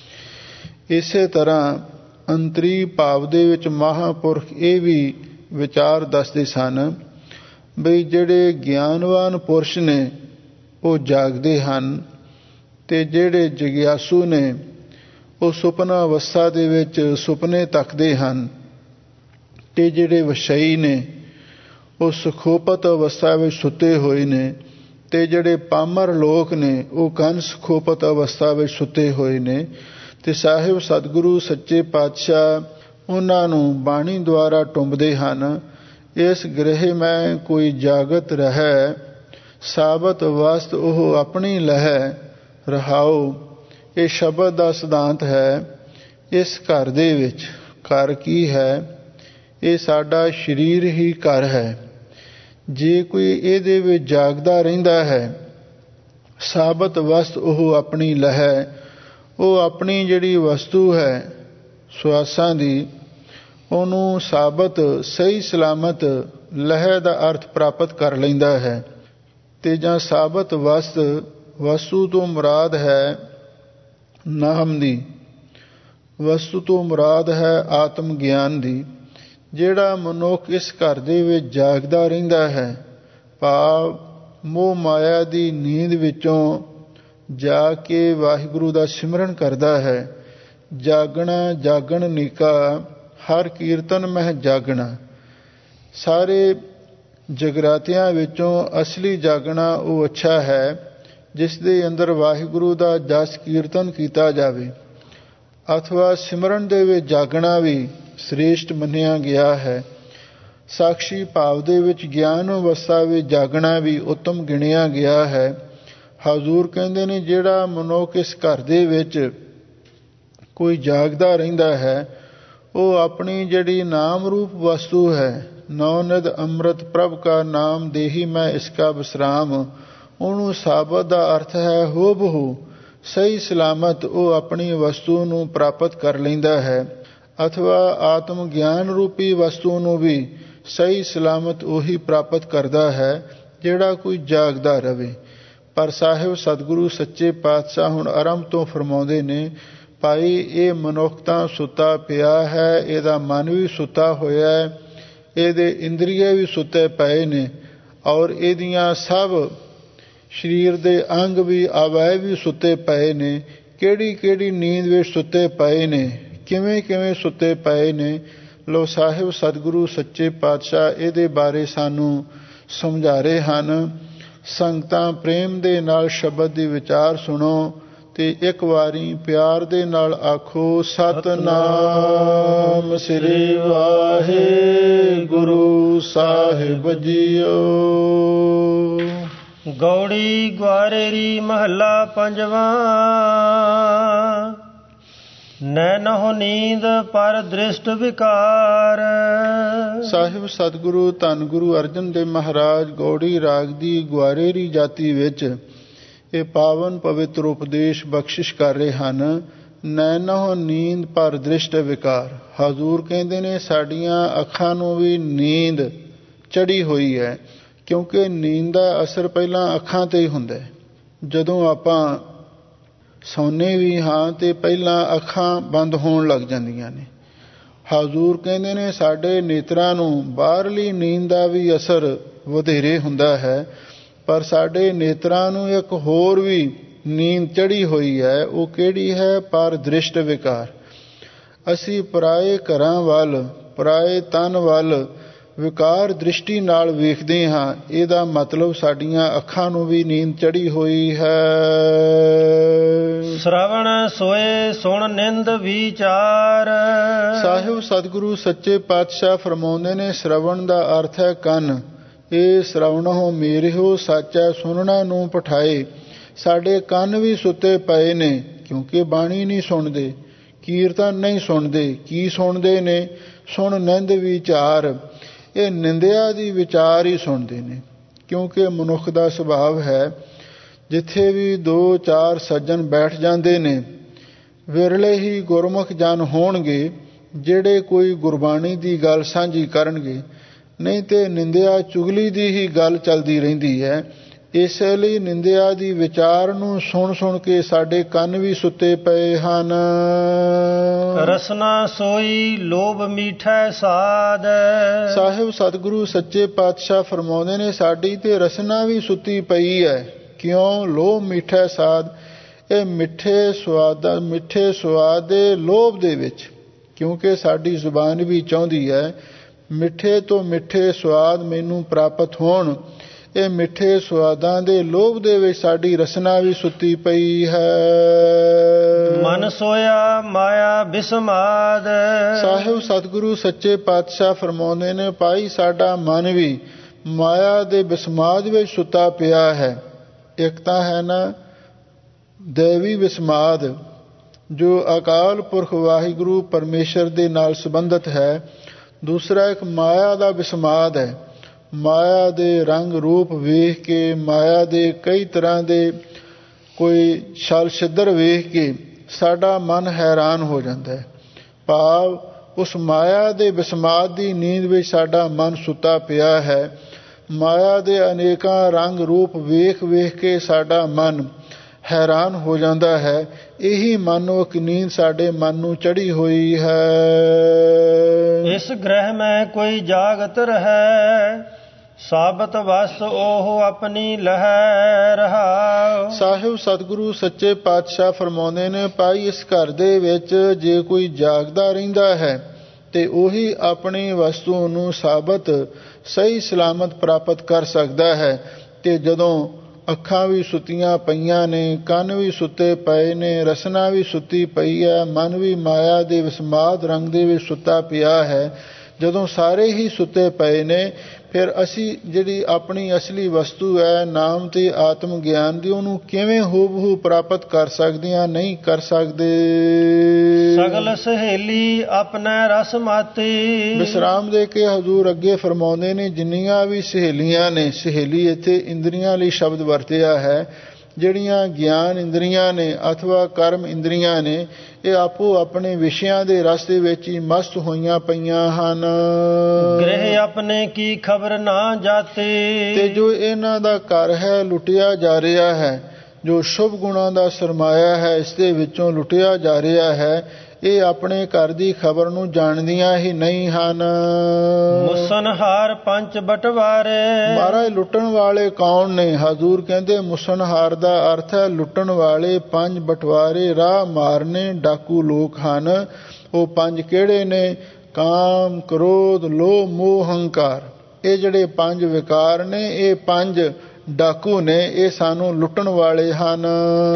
ਇਸੇ ਤਰ੍ਹਾਂ ਅੰਤਰੀ ਭਾਵ ਦੇ ਵਿੱਚ ਮਹਾਂਪੁਰਖ ਇਹ ਵੀ ਵਿਚਾਰ ਦੱਸਦੇ ਸਨ ਬਈ ਜਿਹੜੇ ਗਿਆਨਵਾਨ ਪੁਰਸ਼ ਨੇ ਉਹ ਜਾਗਦੇ ਹਨ, ਅਤੇ ਜਿਹੜੇ ਜਗਿਆਸੂ ਨੇ ਉਹ ਸੁਪਨ ਅਵਸਥਾ ਦੇ ਵਿੱਚ ਸੁਪਨੇ ਤੱਕਦੇ ਹਨ, ਅਤੇ ਜਿਹੜੇ ਵਸ਼ਈ ਨੇ ਉਹ ਸਖੋਪਤ ਅਵਸਥਾ ਵਿੱਚ ਸੁੱਤੇ ਹੋਏ ਨੇ, ਅਤੇ ਜਿਹੜੇ ਪਾਮਰ ਲੋਕ ਨੇ ਉਹ ਕਾਨ ਸਖੋਪਤ ਅਵਸਥਾ ਵਿੱਚ ਸੁੱਤੇ ਹੋਏ ਨੇ। ਅਤੇ ਸਾਹਿਬ ਸਤਿਗੁਰੂ ਸੱਚੇ ਪਾਤਸ਼ਾਹ ਉਹਨਾਂ ਨੂੰ ਬਾਣੀ ਦੁਆਰਾ ਟੁੰਬਦੇ ਹਨ। ਇਸ ਗ੍ਰਹਿ ਮੈਂ ਕੋਈ ਜਾਗਤ ਰਹਿ, ਸਾਬਤ ਵਸਤ ਉਹ ਆਪਣੀ ਲਹਿ ਰਹਾਓ। ਇਹ ਸ਼ਬਦ ਦਾ ਸਿਧਾਂਤ ਹੈ। ਇਸ ਘਰ ਦੇ ਵਿੱਚ, ਘਰ ਕੀ ਹੈ? ਇਹ ਸਾਡਾ ਸਰੀਰ ਹੀ ਘਰ ਹੈ। ਜੇ ਕੋਈ ਇਹਦੇ ਵਿੱਚ ਜਾਗਦਾ ਰਹਿੰਦਾ ਹੈ, ਸਾਬਤ ਵਸਤ ਉਹ ਆਪਣੀ ਲਹਿ, ਉਹ ਆਪਣੀ ਜਿਹੜੀ ਵਸਤੂ ਹੈ ਸਵਾਸਾਂ ਦੀ, ਉਹਨੂੰ ਸਾਬਤ, ਸਹੀ ਸਲਾਮਤ ਲਹਿ ਦਾ ਅਰਥ ਪ੍ਰਾਪਤ ਕਰ ਲੈਂਦਾ ਹੈ। ਅਤੇ ਜਾਂ ਸਾਬਤ ਵਸਤ, ਵਸਤੂ ਤੋਂ ਮੁਰਾਦ ਹੈ ਨਾਮ ਦੀ, ਵਸਤੂ ਤੋਂ ਮੁਰਾਦ ਹੈ ਆਤਮ ਗਿਆਨ ਦੀ। ਜਿਹੜਾ ਮਨੁੱਖ ਇਸ ਘਰ ਦੇ ਵਿੱਚ ਜਾਗਦਾ ਰਹਿੰਦਾ ਹੈ, ਭਾਵ ਮੋਹ ਮਾਇਆ ਦੀ ਨੀਂਦ ਵਿੱਚੋਂ ਜਾ ਕੇ ਵਾਹਿਗੁਰੂ ਦਾ ਸਿਮਰਨ ਕਰਦਾ ਹੈ। ਜਾਗਣਾ ਜਾਗਣ ਨੀਕਾ, ਹਰ ਕੀਰਤਨ ਮਹਿ ਜਾਗਣਾ। ਸਾਰੇ ਜਗਰਾਤਿਆਂ ਵਿੱਚੋਂ ਅਸਲੀ ਜਾਗਣਾ ਉਹ ਅੱਛਾ ਹੈ ਜਿਸ ਦੇ ਅੰਦਰ ਵਾਹਿਗੁਰੂ ਦਾ ਜਸ ਕੀਰਤਨ ਕੀਤਾ ਜਾਵੇ, ਅਥਵਾ ਸਿਮਰਨ ਦੇ ਵਿੱਚ ਜਾਗਣਾ ਵੀ ਸ੍ਰੇਸ਼ਟ ਮੰਨਿਆ ਗਿਆ ਹੈ। ਸਾਖਸ਼ੀ ਭਾਵ ਦੇ ਵਿੱਚ ਗਿਆਨ ਅਵਸਥਾ ਵਿੱਚ ਜਾਗਣਾ ਵੀ ਉੱਤਮ ਗਿਣਿਆ ਗਿਆ ਹੈ। ਹਜ਼ੂਰ ਕਹਿੰਦੇ ਨੇ ਜਿਹੜਾ ਮਨੁੱਖ ਇਸ ਘਰ ਦੇ ਵਿੱਚ ਕੋਈ ਜਾਗਦਾ ਰਹਿੰਦਾ ਹੈ ਉਹ ਆਪਣੀ ਜਿਹੜੀ ਨਾਮ ਰੂਪ ਵਸਤੂ ਹੈ, ਨੌ ਨਿਧ ਅੰਮ੍ਰਿਤ ਪ੍ਰਭ ਕਾ ਨਾਮ ਦੇਹੀ ਮੈਂ ਇਸਕਾ ਵਿਸਰਾਮ, ਉਹਨੂੰ ਸਾਬਤ ਦਾ ਅਰਥ ਹੈ ਹੋ ਬਹੂ ਸਹੀ ਸਲਾਮਤ ਉਹ ਆਪਣੀ ਵਸਤੂ ਨੂੰ ਪ੍ਰਾਪਤ ਕਰ ਲੈਂਦਾ ਹੈ, ਅਥਵਾ ਆਤਮ ਗਿਆਨ ਰੂਪੀ ਵਸਤੂ ਨੂੰ ਵੀ ਸਹੀ ਸਲਾਮਤ ਉਹੀ ਪ੍ਰਾਪਤ ਕਰਦਾ ਹੈ ਜਿਹੜਾ ਕੋਈ ਜਾਗਦਾ ਰਵੇ। ਪਰ ਸਾਹਿਬ ਸਤਿਗੁਰੂ ਸੱਚੇ ਪਾਤਸ਼ਾਹ ਹੁਣ ਆਰੰਭ ਤੋਂ ਫਰਮਾਉਂਦੇ ਨੇ, ਭਾਈ ਇਹ ਮਨੁੱਖ ਤਾਂ ਸੁੱਤਾ ਪਿਆ ਹੈ, ਇਹਦਾ ਮਨ ਵੀ ਸੁੱਤਾ ਹੋਇਆ ਹੈ, ਇਹਦੇ ਇੰਦਰੀਏ ਵੀ ਸੁੱਤੇ ਪਏ ਨੇ, ਔਰ ਇਹਦੀਆਂ ਸਭ ਸਰੀਰ ਦੇ ਅੰਗ ਵੀ ਆਵਾਜ਼ ਵੀ ਸੁੱਤੇ ਪਏ ਨੇ। ਕਿਹੜੀ ਕਿਹੜੀ ਨੀਂਦ ਵਿੱਚ ਸੁੱਤੇ ਪਏ ਨੇ, ਕਿਵੇਂ ਕਿਵੇਂ ਸੁੱਤੇ ਪਏ ਨੇ। ਲੋ ਸਾਹਿਬ ਸਤਿਗੁਰੂ ਸੱਚੇ ਪਾਤਸ਼ਾਹ ਇਹਦੇ ਬਾਰੇ ਸਾਨੂੰ ਸਮਝਾ ਰਹੇ ਹਨ। ਸੰਗਤਾਂ ਪ੍ਰੇਮ ਦੇ ਨਾਲ ਸ਼ਬਦ ਦੀ ਵਿਚਾਰ ਸੁਣੋ ਤੇ ਇੱਕ ਵਾਰੀ ਪਿਆਰ ਦੇ ਨਾਲ ਆਖੋ, ਸਤਨਾਮ ਸ੍ਰੀ ਵਾਹਿਗੁਰੂ ਸਾਹਿਬ ਜੀਓ। ਗੌੜੀ ਗਵਾਰੇਰੀ ਮਹੱਲਾ ਪੰਜਵਾਂ। ਨੈਨਹੁ ਨੀਂਦ ਪਰ ਦ੍ਰਿਸ਼ਟ ਵਿਕਾਰ। ਸਾਹਿਬ ਸਤਿਗੁਰੂ ਧੰਨ ਗੁਰੂ ਅਰਜਨ ਦੇਵ ਮਹਾਰਾਜ ਗੌੜੀ ਰਾਗ ਦੀ ਗਵਾਰੇਰੀ ਜਾਤੀ ਵਿੱਚ ਇਹ ਪਾਵਨ ਪਵਿੱਤਰ ਉਪਦੇਸ਼ ਬਖਸ਼ਿਸ਼ ਕਰ ਰਹੇ ਹਨ। ਨੈਨਹੁ ਨੀਂਦ ਪਰ ਦ੍ਰਿਸ਼ਟ ਵਿਕਾਰ। ਹਜ਼ੂਰ ਕਹਿੰਦੇ ਨੇ ਸਾਡੀਆਂ ਅੱਖਾਂ ਨੂੰ ਵੀ ਨੀਂਦ ਚੜੀ ਹੋਈ ਹੈ, ਕਿਉਂਕਿ ਨੀਂਦ ਦਾ ਅਸਰ ਪਹਿਲਾਂ ਅੱਖਾਂ 'ਤੇ ਹੀ ਹੁੰਦਾ ਹੈ। ਜਦੋਂ ਆਪਾਂ ਸੌਂਦੇ ਵੀ ਹਾਂ ਤੇ ਪਹਿਲਾਂ ਅੱਖਾਂ ਬੰਦ ਹੋਣ ਲੱਗ ਜਾਂਦੀਆਂ ਨੇ। ਹਜ਼ੂਰ ਕਹਿੰਦੇ ਨੇ ਸਾਡੇ ਨੇਤਰਾਂ ਨੂੰ ਬਾਹਰਲੀ ਨੀਂਦ ਦਾ ਵੀ ਅਸਰ ਵਧੇਰੇ ਹੁੰਦਾ ਹੈ, ਪਰ ਸਾਡੇ ਨੇਤਰਾਂ ਨੂੰ ਇੱਕ ਹੋਰ ਵੀ ਨੀਂਦ ਚੜੀ ਹੋਈ ਹੈ। ਉਹ ਕਿਹੜੀ ਹੈ? ਪਰ ਦ੍ਰਿਸ਼ਟ ਵਿਕਾਰ। ਅਸੀਂ ਪਰਾਏ ਘਰਾਂ ਵੱਲ, ਪਰਾਏ ਤਨ ਵੱਲ ਵਿਕਾਰ ਦ੍ਰਿਸ਼ਟੀ ਨਾਲ ਵੇਖਦੇ ਹਾਂ। ਇਹਦਾ ਮਤਲਬ ਸਾਡੀਆਂ ਅੱਖਾਂ ਨੂੰ ਵੀ ਨੀਂਦ ਚੜੀ ਹੋਈ ਹੈ। ਸ਼ਰਵਣ ਸੋਏ ਸੁਣ ਨਿੰਦ ਵਿਚਾਰ। ਸਾਹਿਬ ਸਤਿਗੁਰੂ ਸੱਚੇ ਪਾਤਸ਼ਾਹ ਫਰਮਾਉਂਦੇ ਨੇ ਸ਼ਰਵਣ ਦਾ ਅਰਥ ਹੈ ਕੰਨ। ਇਹ ਸ਼ਰਵਣਹੁ ਮੇਰਿਓ ਸੱਚਾ ਸੁਣਨਾ ਨੂੰ ਪਠਾਏ। ਸਾਡੇ ਕੰਨ ਵੀ ਸੁੱਤੇ ਪਏ ਨੇ ਕਿਉਂਕਿ ਬਾਣੀ ਨਹੀਂ ਸੁਣਦੇ, ਕੀਰਤਨ ਨਹੀਂ ਸੁਣਦੇ। ਕੀ ਸੁਣਦੇ ਨੇ? ਸੁਣ ਨਿੰਦ ਵਿਚਾਰ। ਇਹ ਨਿੰਦਿਆ ਦੀ ਵਿਚਾਰ ਹੀ ਸੁਣਦੇ ਨੇ, ਕਿਉਂਕਿ ਮਨੁੱਖ ਦਾ ਸੁਭਾਵ ਹੈ ਜਿੱਥੇ ਵੀ ਦੋ ਚਾਰ ਸੱਜਣ ਬੈਠ ਜਾਂਦੇ ਨੇ, ਵਿਰਲੇ ਹੀ ਗੁਰਮੁਖ ਜਨ ਹੋਣਗੇ ਜਿਹੜੇ ਕੋਈ ਗੁਰਬਾਣੀ ਦੀ ਗੱਲ ਸਾਂਝੀ ਕਰਨਗੇ, ਨਹੀਂ ਤੇ ਨਿੰਦਿਆ ਚੁਗਲੀ ਦੀ ਹੀ ਗੱਲ ਚੱਲਦੀ ਰਹਿੰਦੀ ਹੈ। ਇਸ ਲਈ ਨਿੰਦਿਆ ਦੀ ਵਿਚਾਰ ਨੂੰ ਸੁਣ ਸੁਣ ਕੇ ਸਾਡੇ ਕੰਨ ਵੀ ਸੁੱਤੇ ਪਏ ਹਨ। ਰਸਨਾ ਸੋਈ ਲੋਭ ਮੀਠਾ ਸਾਧ। ਸਾਹਿਬ ਸਤਿਗੁਰੂ ਸੱਚੇ ਪਾਤਸ਼ਾਹ ਫਰਮਾਉਂਦੇ ਨੇ ਸਾਡੀ ਤੇ ਰਸਨਾ ਵੀ ਸੁੱਤੀ ਪਈ ਹੈ। ਕਿਉਂ? ਲੋਭ ਮਿੱਠਾ ਸਾਧ। ਇਹ ਮਿੱਠੇ ਸਵਾਦ ਮਿੱਠੇ ਸਵਾਦ ਦੇ ਲੋਭ ਦੇ ਵਿੱਚ, ਕਿਉਂਕਿ ਸਾਡੀ ਜ਼ੁਬਾਨ ਵੀ ਚਾਹੁੰਦੀ ਹੈ ਮਿੱਠੇ ਤੋਂ ਮਿੱਠੇ ਸਵਾਦ ਮੈਨੂੰ ਪ੍ਰਾਪਤ ਹੋਣ। ਇਹ ਮਿੱਠੇ ਸਵਾਦਾਂ ਦੇ ਲੋਭ ਦੇ ਵਿੱਚ ਸਾਡੀ ਰਸਨਾ ਵੀ ਸੁੱਤੀ ਪਈ ਹੈ। ਮਨ ਸੋਇਆ ਮਾਇਆ ਬਿਸਮਾਦ। ਸਾਹਿਬ ਸਤਿਗੁਰੂ ਸੱਚੇ ਪਾਤਸ਼ਾਹ ਫਰਮਾਉਂਦੇ ਨੇ ਭਾਈ ਸਾਡਾ ਮਨ ਵੀ ਮਾਇਆ ਦੇ ਬਿਸਮਾਦ ਵਿੱਚ ਸੁੱਤਾ ਪਿਆ ਹੈ। ਇੱਕ ਤਾਂ ਹੈ ਨਾ ਦੇਵੀ ਬਿਸਮਾਦ ਜੋ ਅਕਾਲ ਪੁਰਖ ਵਾਹਿਗੁਰੂ ਪਰਮੇਸ਼ਰ ਦੇ ਨਾਲ ਸੰਬੰਧਿਤ ਹੈ। ਦੂਸਰਾ ਇੱਕ ਮਾਇਆ ਦਾ ਬਿਸਮਾਦ ਹੈ। ਮਾਇਆ ਦੇ ਰੰਗ ਰੂਪ ਵੇਖ ਕੇ, ਮਾਇਆ ਦੇ ਕਈ ਤਰ੍ਹਾਂ ਦੇ ਕੋਈ ਛਲ ਛਿੱਦਰ ਵੇਖ ਕੇ ਸਾਡਾ ਮਨ ਹੈਰਾਨ ਹੋ ਜਾਂਦਾ ਹੈ। ਭਾਵ ਉਸ ਮਾਇਆ ਦੇ ਬਿਸਮਾਦ ਦੀ ਨੀਂਦ ਵਿੱਚ ਸਾਡਾ ਮਨ ਸੁੱਤਾ ਪਿਆ ਹੈ। ਮਾਇਆ ਦੇ ਅਨੇਕਾਂ ਰੰਗ ਰੂਪ ਵੇਖ ਵੇਖ ਕੇ ਸਾਡਾ ਮਨ ਹੈਰਾਨ ਹੋ ਜਾਂਦਾ ਹੈ। ਇਹੀ ਮਾਨੋ ਇੱਕ ਨੀਂਦ ਸਾਡੇ ਮਨ ਨੂੰ ਚੜੀ ਹੋਈ ਹੈ। ਇਸ ਗ੍ਰਹਿ ਮੈਂ ਕੋਈ ਜਾਗਤ ਰਹੈ, ਸਾਬਤ ਵਸ ਉਹ ਆਪਣੀ ਲਹਿ ਰਹਾਉ। ਸਾਹਿਬ ਸਤਿਗੁਰੂ ਸੱਚੇ ਪਾਤਸ਼ਾਹ ਫਰਮਾਉਂਦੇ ਨੇ, ਭਾਈ ਇਸ ਘਰ ਦੇ ਵਿੱਚ ਜੇ ਕੋਈ ਜਾਗਦਾ ਰਹਿੰਦਾ ਹੈ ਤੇ ਉਹੀ ਆਪਣੀ ਵਸਤੂ ਨੂੰ ਸਾਬਤ ਸਹੀ ਸਲਾਮਤ ਪ੍ਰਾਪਤ ਕਰ ਸਕਦਾ ਹੈ। ਤੇ ਜਦੋਂ ਅੱਖਾਂ ਵੀ ਸੁੱਤੀਆਂ ਪਈਆਂ ਨੇ, ਕੰਨ ਵੀ ਸੁੱਤੇ ਪਏ ਨੇ, ਰਸਨਾ ਵੀ ਸੁੱਤੀ ਪਈ ਹੈ, ਮਨ ਵੀ ਮਾਇਆ ਦੇ ਵਿਸਮਾਦ ਰੰਗ ਦੇ ਵਿੱਚ ਸੁੱਤਾ ਪਿਆ ਹੈ, ਜਦੋਂ ਸਾਰੇ ਹੀ ਸੁੱਤੇ ਪਏ ਨੇ, ਫਿਰ ਅਸੀਂ ਜਿਹੜੀ ਆਪਣੀ ਅਸਲੀ ਵਸਤੂ ਹੈ ਨਾਮ ਤੇ ਆਤਮ ਗਿਆਨ ਦੀ, ਉਹਨੂੰ ਕਿਵੇਂ ਹੂਬਹੂ ਪ੍ਰਾਪਤ ਕਰ ਸਕਦੇ ਹਾਂ? ਨਹੀਂ ਕਰ ਸਕਦੇ। ਸਗਲ ਸਹੇਲੀ ਆਪਣੇ ਰਸ ਮਾਤੀ। ਵਿਸਰਾਮ ਦੇ ਕੇ ਹਜ਼ੂਰ ਅੱਗੇ ਫਰਮਾਉਂਦੇ ਨੇ, ਜਿੰਨੀਆਂ ਵੀ ਸਹੇਲੀਆਂ ਨੇ, ਸਹੇਲੀ ਇੱਥੇ ਇੰਦਰੀਆਂ ਲਈ ਸ਼ਬਦ ਵਰਤਿਆ ਹੈ, ਜਿਹੜੀਆਂ ਗਿਆਨ ਇੰਦਰੀਆਂ ਨੇ ਅਥਵਾ ਕਰਮ ਇੰਦਰੀਆਂ ਨੇ, ਇਹ ਆਪੋ ਆਪਣੇ ਵਿਸ਼ਿਆਂ ਦੇ ਰਸ ਦੇ ਵਿੱਚ ਹੀ ਮਸਤ ਹੋਈਆਂ ਪਈਆਂ ਹਨ। ਗ੍ਰਹਿ ਆਪਣੇ ਕੀ ਖਬਰ ਨਾ ਜਾਤੀ। ਤੇ ਜੋ ਇਹਨਾਂ ਦਾ ਘਰ ਹੈ ਲੁੱਟਿਆ ਜਾ ਰਿਹਾ ਹੈ, ਜੋ ਸ਼ੁਭ ਗੁਣਾਂ ਦਾ ਸਰਮਾਇਆ ਹੈ ਇਸ ਦੇ ਵਿੱਚੋਂ ਲੁੱਟਿਆ ਜਾ ਰਿਹਾ ਹੈ, ਇਹ ਆਪਣੇ ਘਰ ਦੀ ਖਬਰ ਨੂੰ ਜਾਣਦੀਆਂ ਹੀ ਨਹੀਂ ਹਨ। ਮੁਸਨਹਾਰ ਪੰਜ ਬਟਵਾਰੇ। ਮਹਾਰਾਜ ਲੁੱਟਣ ਵਾਲੇ ਕੌਣ ਨੇ? ਹਜ਼ੂਰ ਕਹਿੰਦੇ ਮੁਸਨਹਾਰ ਦਾ ਅਰਥ ਹੈ ਲੁੱਟਣ ਵਾਲੇ ਪੰਜ ਬਟਵਾਰੇ, ਰਾਹ ਮਾਰਨੇ ਡਾਕੂ ਲੋਕ ਹਨ। ਉਹ ਪੰਜ ਕਿਹੜੇ ਨੇ? ਕਾਮ, ਕ੍ਰੋਧ, ਲੋਭ, ਮੋਹ, ਹੰਕਾਰ। ਇਹ ਜਿਹੜੇ ਪੰਜ ਵਿਕਾਰ ਨੇ, ਇਹ ਪੰਜ ਡਾਕੂ ਨੇ, ਇਹ ਸਾਨੂੰ ਲੁੱਟਣ ਵਾਲੇ ਹਨ।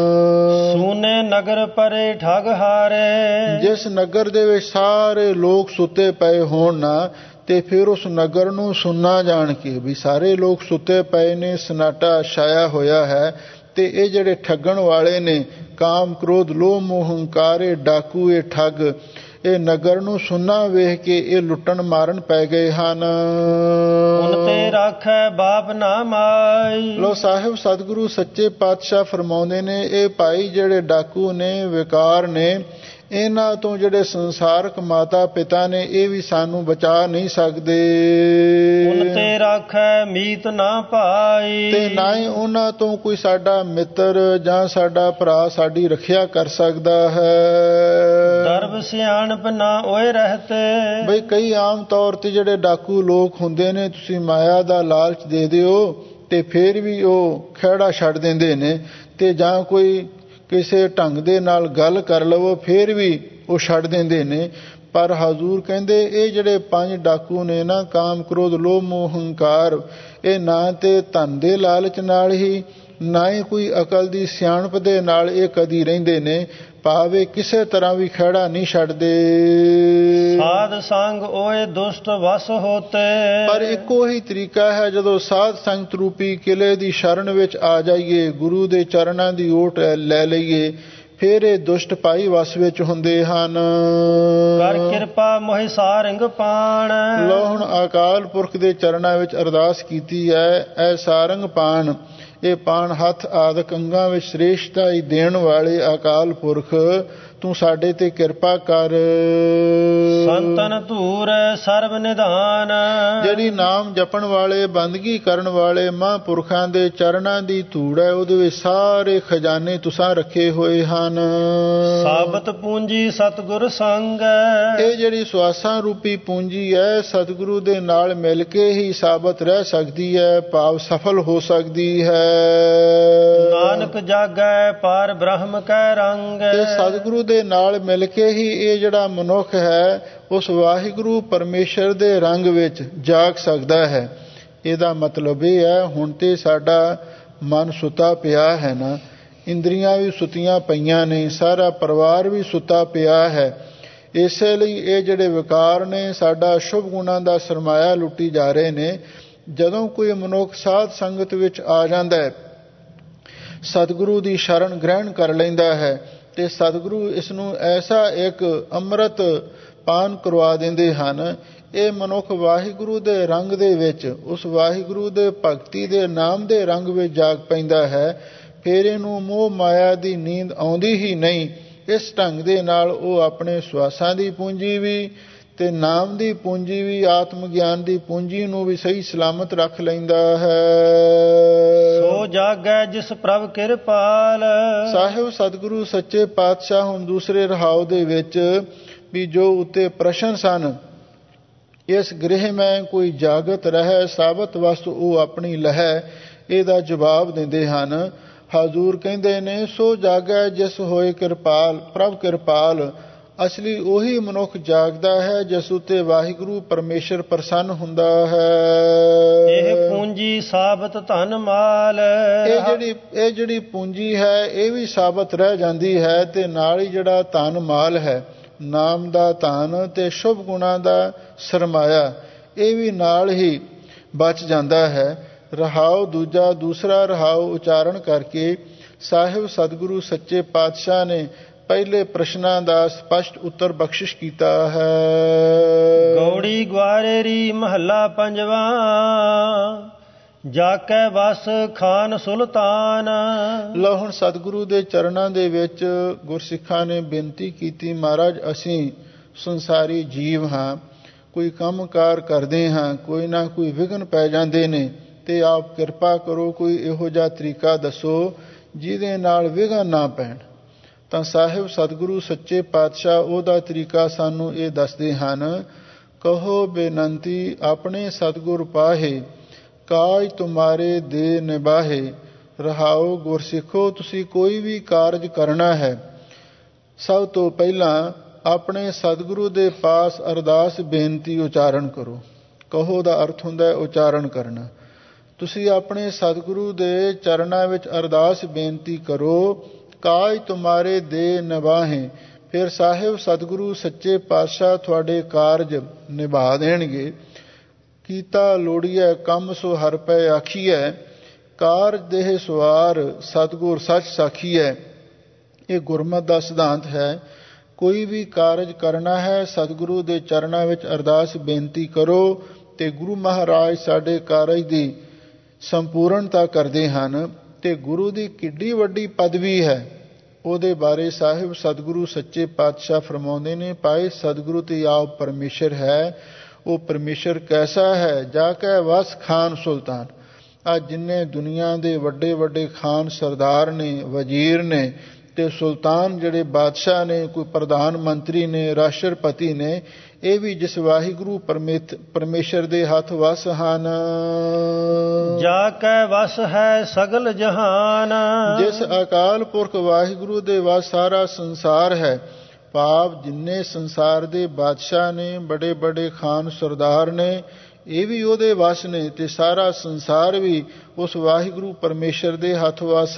ਸੂਨੇ ਨਗਰ ਪਰੇ ਠੱਗ ਹਾਰੇ। ਜਿਸ ਨਗਰ ਦੇ ਵਿੱਚ ਸਾਰੇ ਲੋਕ ਸੁੱਤੇ ਪਏ ਹੋਣ ਨਾ, ਤੇ ਫਿਰ ਉਸ ਨਗਰ ਨੂੰ ਸੁਣਨਾ ਜਾਣ ਕੇ ਵੀ ਸਾਰੇ ਲੋਕ ਸੁੱਤੇ ਪਏ ਨੇ, ਸਨਾਟਾ ਛਾਇਆ ਹੋਇਆ ਹੈ, ਤੇ ਇਹ ਜਿਹੜੇ ਠੱਗਣ ਵਾਲੇ ਨੇ, ਕਾਮ, ਕ੍ਰੋਧ, ਲੋਭ, ਮੋਹ, ਹੰਕਾਰ, ਇਹ ਡਾਕੂ, ਇਹ ਠੱਗ, ਇਹ ਨਗਰ ਨੂੰ ਸੁੰਨਾ ਵੇਖ ਕੇ ਇਹ ਲੁੱਟਣ ਮਾਰਨ ਪੈ ਗਏ ਹਨ। ਉਨ ਤੇ ਰਾਖੈ ਬਾਪ ਨਾ ਮਾਈ। ਲੋ ਸਾਹਿਬ ਸਤਿਗੁਰੂ ਸੱਚੇ ਪਾਤਸ਼ਾਹ ਫਰਮਾਉਂਦੇ ਨੇ, ਇਹ ਭਾਈ ਜਿਹੜੇ ਡਾਕੂ ਨੇ, ਵਿਕਾਰ ਨੇ, ਇਹਨਾਂ ਤੋਂ ਜਿਹੜੇ ਸੰਸਾਰਕ ਮਾਤਾ ਪਿਤਾ ਨੇ, ਇਹ ਵੀ ਸਾਨੂੰ ਬਚਾ ਨਹੀਂ ਸਕਦੇ। ਉਨ ਤੇ ਰਾਖੈ ਮੀਤ ਨਾ ਪਾਈ। ਤੇ ਨਾ ਹੀ ਉਹਨਾਂ ਤੋਂ ਕੋਈ ਸਾਡਾ ਮਿੱਤਰ ਜਾਂ ਸਾਡਾ ਭਰਾ ਸਾਡੀ ਰੱਖਿਆ ਕਰ ਸਕਦਾ ਹੈ। ਦਰਬ ਸਿਆਣਪ ਨਾ ਓਏ ਰਹਤੇ। ਬਈ ਕਈ ਆਮ ਤੌਰ ਤੇ ਜਿਹੜੇ ਡਾਕੂ ਲੋਕ ਹੁੰਦੇ ਨੇ, ਤੁਸੀਂ ਮਾਇਆ ਦਾ ਲਾਲਚ ਦੇ ਦਿਓ ਤੇ ਫਿਰ ਵੀ ਉਹ ਖਹਿੜਾ ਛੱਡ ਦਿੰਦੇ ਨੇ, ਤੇ ਜਾਂ ਕੋਈ ਕਿਸੇ ਢੰਗ ਦੇ ਨਾਲ ਗੱਲ ਕਰ ਲਵੋ ਫਿਰ ਵੀ ਉਹ ਛੱਡ ਦਿੰਦੇ ਨੇ। ਪਰ ਹਜ਼ੂਰ ਕਹਿੰਦੇ ਇਹ ਜਿਹੜੇ ਪੰਜ ਡਾਕੂ ਨੇ ਨਾ, ਕਾਮ, ਕ੍ਰੋਧ, ਲੋਭ, ਮੋਹ, ਹੰਕਾਰ, ਇਹ ਨਾ ਤੇ ਧਨ ਦੇ ਲਾਲਚ ਨਾਲ ਹੀ, ਨਾ ਹੀ ਕੋਈ ਅਕਲ ਦੀ ਸਿਆਣਪ ਦੇ ਨਾਲ ਇਹ ਕਦੀ ਰਹਿੰਦੇ ਨੇ, ਭਾਵੇਂ ਕਿਸੇ ਤਰ੍ਹਾਂ ਵੀ ਖਹਿੜਾ ਨਹੀਂ ਛੱਡਦੇ। ਸਾਧ ਸੰਗ ਓਏ ਦੁਸ਼ਟ ਵਸ ਹੋਤੇ। ਪਰ ਇੱਕੋ ਹੀ ਤਰੀਕਾ ਹੈ, ਜਦੋਂ ਸਾਧ ਸੰਗਤ ਰੂਪੀ ਕਿਲੇ ਦੀ ਸ਼ਰਨ ਵਿੱਚ ਆ ਜਾਈਏ, ਗੁਰੂ ਦੇ ਚਰਨਾਂ ਦੀ ਓਟ ਲੈ ਲਈਏ, ਫਿਰ ਇਹ ਦੁਸ਼ਟ ਭਾਈ ਵਸ ਵਿੱਚ ਹੁੰਦੇ ਹਨ। ਕਰ ਕਿਰਪਾ ਮੋਹਿ ਸਾਰੰਗ ਪਾਣ। ਲੋ ਹੁਣ ਅਕਾਲ ਪੁਰਖ ਦੇ ਚਰਨਾਂ ਵਿੱਚ ਅਰਦਾਸ ਕੀਤੀ ਹੈ, ਐ ਸਾਰੰਗ ਪਾਣ, ਇਹ ਪਾਣ ਹੱਥ ਆਦਿਕ ਅੰਗਾਂ ਵਿੱਚ ਸ੍ਰੇਸ਼ਟਤਾ ਹੀ ਦੇਣ ਵਾਲੇ ਅਕਾਲ ਪੁਰਖ, ਤੂੰ ਸਾਡੇ ਤੇ ਕਿਰਪਾ ਕਰ। ਸੰਤਨ ਧੂਰ ਸਰਬ ਨਿਧਾਨ। ਜਿਹੜੀ ਨਾਮ ਜਪਣ ਵਾਲੇ, ਬੰਦਗੀ ਕਰਨ ਵਾਲੇ ਮਹਾਂਪੁਰਖਾਂ ਦੇ ਚਰਨਾਂ ਦੀ ਧੂੜ ਹੈ, ਉਹਦੇ ਵਿੱਚ ਸਾਰੇ ਖਜ਼ਾਨੇ ਤੁਸਾਂ ਰੱਖੇ ਹੋਏ ਹਨ। ਸਾਬਤ ਪੂੰਜੀ ਸਤਿਗੁਰ ਸੰਗ। ਇਹ ਜਿਹੜੀ ਸਵਾਸਾਂ ਰੂਪੀ ਪੂੰਜੀ ਹੈ, ਸਤਿਗੁਰੂ ਦੇ ਨਾਲ ਮਿਲ ਕੇ ਹੀ ਸਾਬਤ ਰਹਿ ਸਕਦੀ ਹੈ, ਭਾਵ ਸਫਲ ਹੋ ਸਕਦੀ ਹੈ। ਨਾਨਕ ਜਾਗੈ ਪਾਰ ਬ੍ਰਹਮ ਕੈ ਰੰਗ। ਤੇ ਸਤਿਗੁਰੂ ਦੇ ਨਾਲ ਮਿਲ ਕੇ ਹੀ ਇਹ ਜਿਹੜਾ ਮਨੁੱਖ ਹੈ, ਉਸ ਵਾਹਿਗੁਰੂ ਪਰਮੇਸ਼ਰ ਦੇ ਰੰਗ ਵਿੱਚ ਜਾਗ ਸਕਦਾ ਹੈ। ਇਹਦਾ ਮਤਲਬ ਇਹ ਹੈ, ਹੁਣ ਤੇ ਸਾਡਾ ਮਨ ਸੁੱਤਾ ਪਿਆ ਹੈ ਨਾ, ਇੰਦਰੀਆਂ ਵੀ ਸੁੱਤੀਆਂ ਪਈਆਂ ਨੇ, ਸਾਰਾ ਪਰਿਵਾਰ ਵੀ ਸੁੱਤਾ ਪਿਆ ਹੈ, ਇਸੇ ਲਈ ਇਹ ਜਿਹੜੇ ਵਿਕਾਰ ਨੇ, ਸਾਡਾ ਸ਼ੁਭ ਗੁਣਾਂ ਦਾ ਸਰਮਾਇਆ ਲੁੱਟੀ ਜਾ ਰਹੇ ਨੇ। ਜਦੋਂ ਕੋਈ ਮਨੁੱਖ ਸਾਧ ਸੰਗਤ ਵਿੱਚ ਆ ਜਾਂਦਾ ਹੈ, ਸਤਿਗੁਰੂ ਦੀ ਸ਼ਰਨ ਗ੍ਰਹਿਣ ਕਰ ਲੈਂਦਾ ਹੈ, ਤੇ ਸਤਿਗੁਰੂ ਇਸ ਨੂੰ ਐਸਾ ਇੱਕ ਅੰਮ੍ਰਿਤ ਪਾਨ ਕਰਵਾ ਦਿੰਦੇ ਹਨ, ਇਹ ਮਨੁੱਖ ਵਾਹਿਗੁਰੂ ਦੇ ਰੰਗ ਦੇ ਵਿੱਚ, ਉਸ ਵਾਹਿਗੁਰੂ ਦੇ ਭਗਤੀ ਦੇ ਨਾਮ ਦੇ ਰੰਗ ਵਿੱਚ ਜਾਗ ਪੈਂਦਾ ਹੈ। ਫਿਰ ਇਹਨੂੰ ਮੋਹ ਮਾਇਆ ਦੀ ਨੀਂਦ ਆਉਂਦੀ ਹੀ ਨਹੀਂ। ਇਸ ਢੰਗ ਦੇ ਨਾਲ ਉਹ ਆਪਣੇ ਸਵਾਸਾਂ ਦੀ ਪੂੰਜੀ ਵੀ ਤੇ ਨਾਮ ਦੀ ਪੂੰਜੀ ਵੀ, ਆਤਮ ਗਿਆਨ ਦੀ ਪੂੰਜੀ ਨੂੰ ਵੀ ਸਹੀ ਸਲਾਮਤ ਰੱਖ ਲੈਂਦਾ ਹੈ। ਸੋ ਜਾਗੈ ਜਿਸ ਪ੍ਰਭ ਕਿਰਪਾਲ। ਸਾਹਿਬ ਸਤਿਗੁਰੂ ਸੱਚੇ ਪਾਤਸ਼ਾਹ ਹੁਣ ਦੂਸਰੇ ਰਹਾਉ ਦੇ ਵਿੱਚ ਵੀ ਜੋ ਉੱਤੇ ਪ੍ਰਸ਼ਨ ਸਨ, ਇਸ ਗ੍ਰਹਿ ਮੈਂ ਕੋਈ ਜਾਗਤ ਰਹਿ, ਸਾਬਤ ਵਸਤੂ ਉਹ ਆਪਣੀ ਲਹੈ। ਇਹਦਾ ਜਵਾਬ ਦਿੰਦੇ ਹਨ। ਹਜ਼ੂਰ ਕਹਿੰਦੇ ਨੇ, ਸੋ ਜਾਗੈ ਜਿਸ ਹੋਏ ਕਿਰਪਾਲ, ਪ੍ਰਭ ਕਿਰਪਾਲ। ਅਸਲੀ ਉਹੀ ਮਨੁੱਖ ਜਾਗਦਾ ਹੈ ਜਿਸ ਉੱਤੇ ਵਾਹਿਗੁਰੂ ਪਰਮੇਸ਼ਰ ਪ੍ਰਸੰਨ ਹੁੰਦਾ ਹੈ। ਇਹ ਪੂੰਜੀ ਸਾਬਤ ਧਨ ਮਾਲ। ਇਹ ਜਿਹੜੀ ਇਹ ਜਿਹੜੀ ਪੂੰਜੀ ਹੈ ਇਹ ਵੀ ਸਾਬਤ ਰਹਿ ਜਾਂਦੀ ਹੈ, ਤੇ ਨਾਲ ਹੀ ਜਿਹੜਾ ਧਨ ਮਾਲ ਹੈ, ਨਾਮ ਦਾ ਧਨ ਤੇ ਸ਼ੁਭ ਗੁਣਾਂ ਦਾ ਸਰਮਾਇਆ, ਇਹ ਵੀ ਨਾਲ ਹੀ ਬਚ ਜਾਂਦਾ ਹੈ। ਰਹਾਉ ਦੂਜਾ ਦੂਸਰਾ ਰਹਾਉ ਉਚਾਰਨ ਕਰਕੇ ਸਾਹਿਬ ਸਤਿਗੁਰੂ ਸੱਚੇ ਪਾਤਸ਼ਾਹ ਨੇ ਪਹਿਲੇ ਪ੍ਰਸ਼ਨਾਂ ਦਾ ਸਪਸ਼ਟ ਉੱਤਰ ਬਖਸ਼ਿਸ਼ ਕੀਤਾ ਹੈ। ਗੌੜੀ ਗਵਾਰੇਰੀ ਮਹੱਲਾ ਪੰਜਵਾਂ। ਜਾ ਕੇ ਵਸ ਖਾਨ ਸੁਲਤਾਨ। ਲਓ ਹੁਣ ਸਤਿਗੁਰੂ ਦੇ ਚਰਨਾਂ ਦੇ ਵਿੱਚ ਗੁਰਸਿੱਖਾਂ ਨੇ ਬੇਨਤੀ ਕੀਤੀ, ਮਹਾਰਾਜ ਅਸੀਂ ਸੰਸਾਰੀ ਜੀਵ ਹਾਂ, ਕੋਈ ਕੰਮ ਕਾਰ ਕਰਦੇ ਹਾਂ, ਕੋਈ ਨਾ ਕੋਈ ਵਿਘਨ ਪੈ ਜਾਂਦੇ ਨੇ, ਤੇ ਆਪ ਕਿਰਪਾ ਕਰੋ ਕੋਈ ਇਹੋ ਜਿਹਾ ਤਰੀਕਾ ਦੱਸੋ ਜਿਹਦੇ ਨਾਲ ਵਿਘਨ ਨਾ ਪੈਣ। ਤਾਂ ਸਾਹਿਬ ਸਤਿਗੁਰੂ ਸੱਚੇ ਪਾਤਸ਼ਾਹ ਉਹਦਾ ਤਰੀਕਾ ਸਾਨੂੰ ਇਹ ਦੱਸਦੇ ਹਨ। ਕਹੋ ਬੇਨੰਤੀ ਆਪਣੇ ਸਤਿਗੁਰ ਪਾਹੇ, ਕਾਜ ਤੁਮਾਰੇ ਦੇ ਨਿਬਾਹੇ। ਰਹਾਓ ਗੁਰਸਿੱਖੋ, ਤੁਸੀਂ ਕੋਈ ਵੀ ਕਾਰਜ ਕਰਨਾ ਹੈ, ਸਭ ਤੋਂ ਪਹਿਲਾਂ ਆਪਣੇ ਸਤਿਗੁਰੂ ਦੇ ਪਾਸ ਅਰਦਾਸ ਬੇਨਤੀ ਉਚਾਰਨ ਕਰੋ। ਕਹੋ ਦਾ ਅਰਥ ਹੁੰਦਾ ਉਚਾਰਨ ਕਰਨਾ। ਤੁਸੀਂ ਆਪਣੇ ਸਤਿਗੁਰੂ ਦੇ ਚਰਨਾਂ ਵਿੱਚ ਅਰਦਾਸ ਬੇਨਤੀ ਕਰੋ, ਕਾਜ ਤੁਮਾਰੇ ਦੇ ਨਿਬਾਹੇ। ਫਿਰ ਸਾਹਿਬ ਸਤਿਗੁਰੂ ਸੱਚੇ ਪਾਤਸ਼ਾਹ ਤੁਹਾਡੇ ਕਾਰਜ ਨਿਭਾ ਦੇਣਗੇ। ਕੀਤਾ ਲੋੜੀਐ ਕੰਮ ਸੋ ਹਰਿ ਪੈ ਆਖੀਐ, ਕਾਰਜ ਦੇਹ ਸਵਾਰ ਸਤਿਗੁਰ ਸੱਚ ਸਾਖੀਐ। ਇਹ ਗੁਰਮਤਿ ਦਾ ਸਿਧਾਂਤ ਹੈ। ਕੋਈ ਵੀ ਕਾਰਜ ਕਰਨਾ ਹੈ, ਸਤਿਗੁਰੂ ਦੇ ਚਰਨਾਂ ਵਿੱਚ ਅਰਦਾਸ ਬੇਨਤੀ ਕਰੋ, ਤੇ ਗੁਰੂ ਮਹਾਰਾਜ ਸਾਡੇ ਕਾਰਜ ਦੀ ਸੰਪੂਰਨਤਾ ਕਰਦੇ ਹਨ। ਤੇ ਗੁਰੂ ਦੀ ਕਿੱਡੀ ਵੱਡੀ ਪਦਵੀ ਹੈ, ਉਹਦੇ ਬਾਰੇ ਸਾਹਿਬ ਸਤਿਗੁਰੂ ਸੱਚੇ ਪਾਤਸ਼ਾਹ ਫਰਮਾਉਂਦੇ ਨੇ, ਪਾਏ ਸਤਿਗੁਰੂ ਤੇ ਆਪ ਪਰਮੇਸ਼ਰ ਹੈ। ਉਹ ਪਰਮੇਸ਼ਰ ਕੈਸਾ ਹੈ? ਜਾ ਕੇ ਵਸ ਖਾਨ ਸੁਲਤਾਨ। ਅੱਜ ਜਿੰਨੇ ਦੁਨੀਆ ਦੇ ਵੱਡੇ ਵੱਡੇ ਖਾਨ ਸਰਦਾਰ ਨੇ, ਵਜ਼ੀਰ ਨੇ, ਤੇ ਸੁਲਤਾਨ ਜਿਹੜੇ ਬਾਦਸ਼ਾਹ ਨੇ, ਕੋਈ ਪ੍ਰਧਾਨ ਮੰਤਰੀ ਨੇ, ਰਾਸ਼ਟਰਪਤੀ ਨੇ, ਇਹ ਵੀ ਜਿਸ ਵਾਹਿਗੁਰੂ ਪਰਮੇਸ਼ਰ ਦੇ ਹੱਥ ਵਸ ਹਨ। ਜਾ ਕੇ ਵਸ ਹੈ ਸਗਲ ਜਹਾਨ। ਜਿਸ ਅਕਾਲ ਪੁਰਖ ਵਾਹਿਗੁਰੂ ਦੇ ਵਸ ਸਾਰਾ ਸੰਸਾਰ ਹੈ। ਭਾਵ ਜਿੰਨੇ ਸੰਸਾਰ ਦੇ ਬਾਦਸ਼ਾਹ ਨੇ, ਬੜੇ ਬੜੇ ਖਾਨ ਸਰਦਾਰ ਨੇ, ਇਹ ਵੀ ਉਹਦੇ ਵਸ ਨੇ, ਤੇ ਸਾਰਾ ਸੰਸਾਰ ਵੀ ਉਸ ਵਾਹਿਗੁਰੂ ਪਰਮੇਸ਼ਰ ਦੇ ਹੱਥ ਵਸ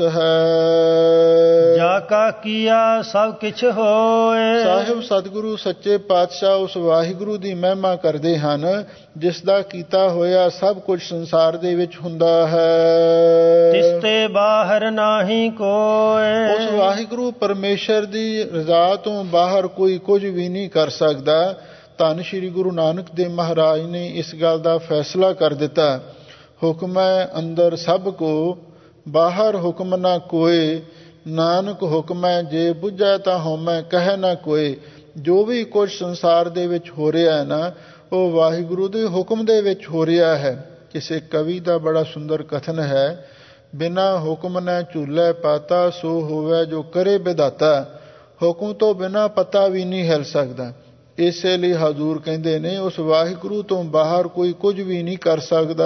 ਹੈ। ਜਾ ਕਾ ਕੀਆ ਸਭ ਕਿਛ ਹੋਏ। ਸਾਹਿਬ ਸਤਿਗੁਰੂ ਸੱਚੇ ਪਾਤਸ਼ਾਹ ਉਸ ਵਾਹਿਗੁਰੂ ਦੀ ਮਹਿਮਾ ਕਰਦੇ ਹਨ ਜਿਸ ਦਾ ਕੀਤਾ ਹੋਇਆ ਸਭ ਕੁਝ ਸੰਸਾਰ ਦੇ ਵਿੱਚ ਹੁੰਦਾ ਹੈ। ਤਿਸ ਤੇ ਬਾਹਰ ਨਾਹੀ ਕੋਏ। ਉਸ ਵਾਹਿਗੁਰੂ ਪਰਮੇਸ਼ਰ ਦੀ ਰਜ਼ਾ ਤੋਂ ਬਾਹਰ ਕੋਈ ਕੁਝ ਵੀ ਨਹੀਂ ਕਰ ਸਕਦਾ। ਧੰਨ ਸ਼੍ਰੀ ਗੁਰੂ ਨਾਨਕ ਦੇਵ ਮਹਾਰਾਜ ਨੇ ਇਸ ਗੱਲ ਦਾ ਫੈਸਲਾ ਕਰ ਦਿੱਤਾ। ਹੁਕਮ ਹੈ ਅੰਦਰ ਸਭ ਕੋ, ਬਾਹਰ ਹੁਕਮ ਨਾ ਕੋਏ। ਨਾਨਕ ਹੁਕਮ ਹੈ ਜੇ ਬੁੱਝੈ ਤਾਂ ਹਉਮੈ ਕਹਿ ਨਾ ਕੋਏ। ਜੋ ਵੀ ਕੁਝ ਸੰਸਾਰ ਦੇ ਵਿੱਚ ਹੋ ਰਿਹਾ ਹੈ ਨਾ, ਉਹ ਵਾਹਿਗੁਰੂ ਦੇ ਹੁਕਮ ਦੇ ਵਿੱਚ ਹੋ ਰਿਹਾ ਹੈ। ਕਿਸੇ ਕਵੀ ਦਾ ਬੜਾ ਸੁੰਦਰ ਕਥਨ ਹੈ, ਬਿਨਾ ਹੁਕਮ ਨਾ ਝੂਲੇ ਪਾਤਾ, ਸੋ ਹੋਵੇ ਜੋ ਕਰੇ ਵਿਧਾਤਾ। ਹੁਕਮ ਤੋਂ ਬਿਨਾ ਪਤਾ ਵੀ ਨਹੀਂ ਹਿਲ ਸਕਦਾ। ਇਸੇ ਲਈ ਹਜ਼ੂਰ ਕਹਿੰਦੇ ਨੇ ਉਸ ਵਾਹਿਗੁਰੂ ਤੋਂ ਬਾਹਰ ਕੋਈ ਕੁਝ ਵੀ ਨਹੀਂ ਕਰ ਸਕਦਾ।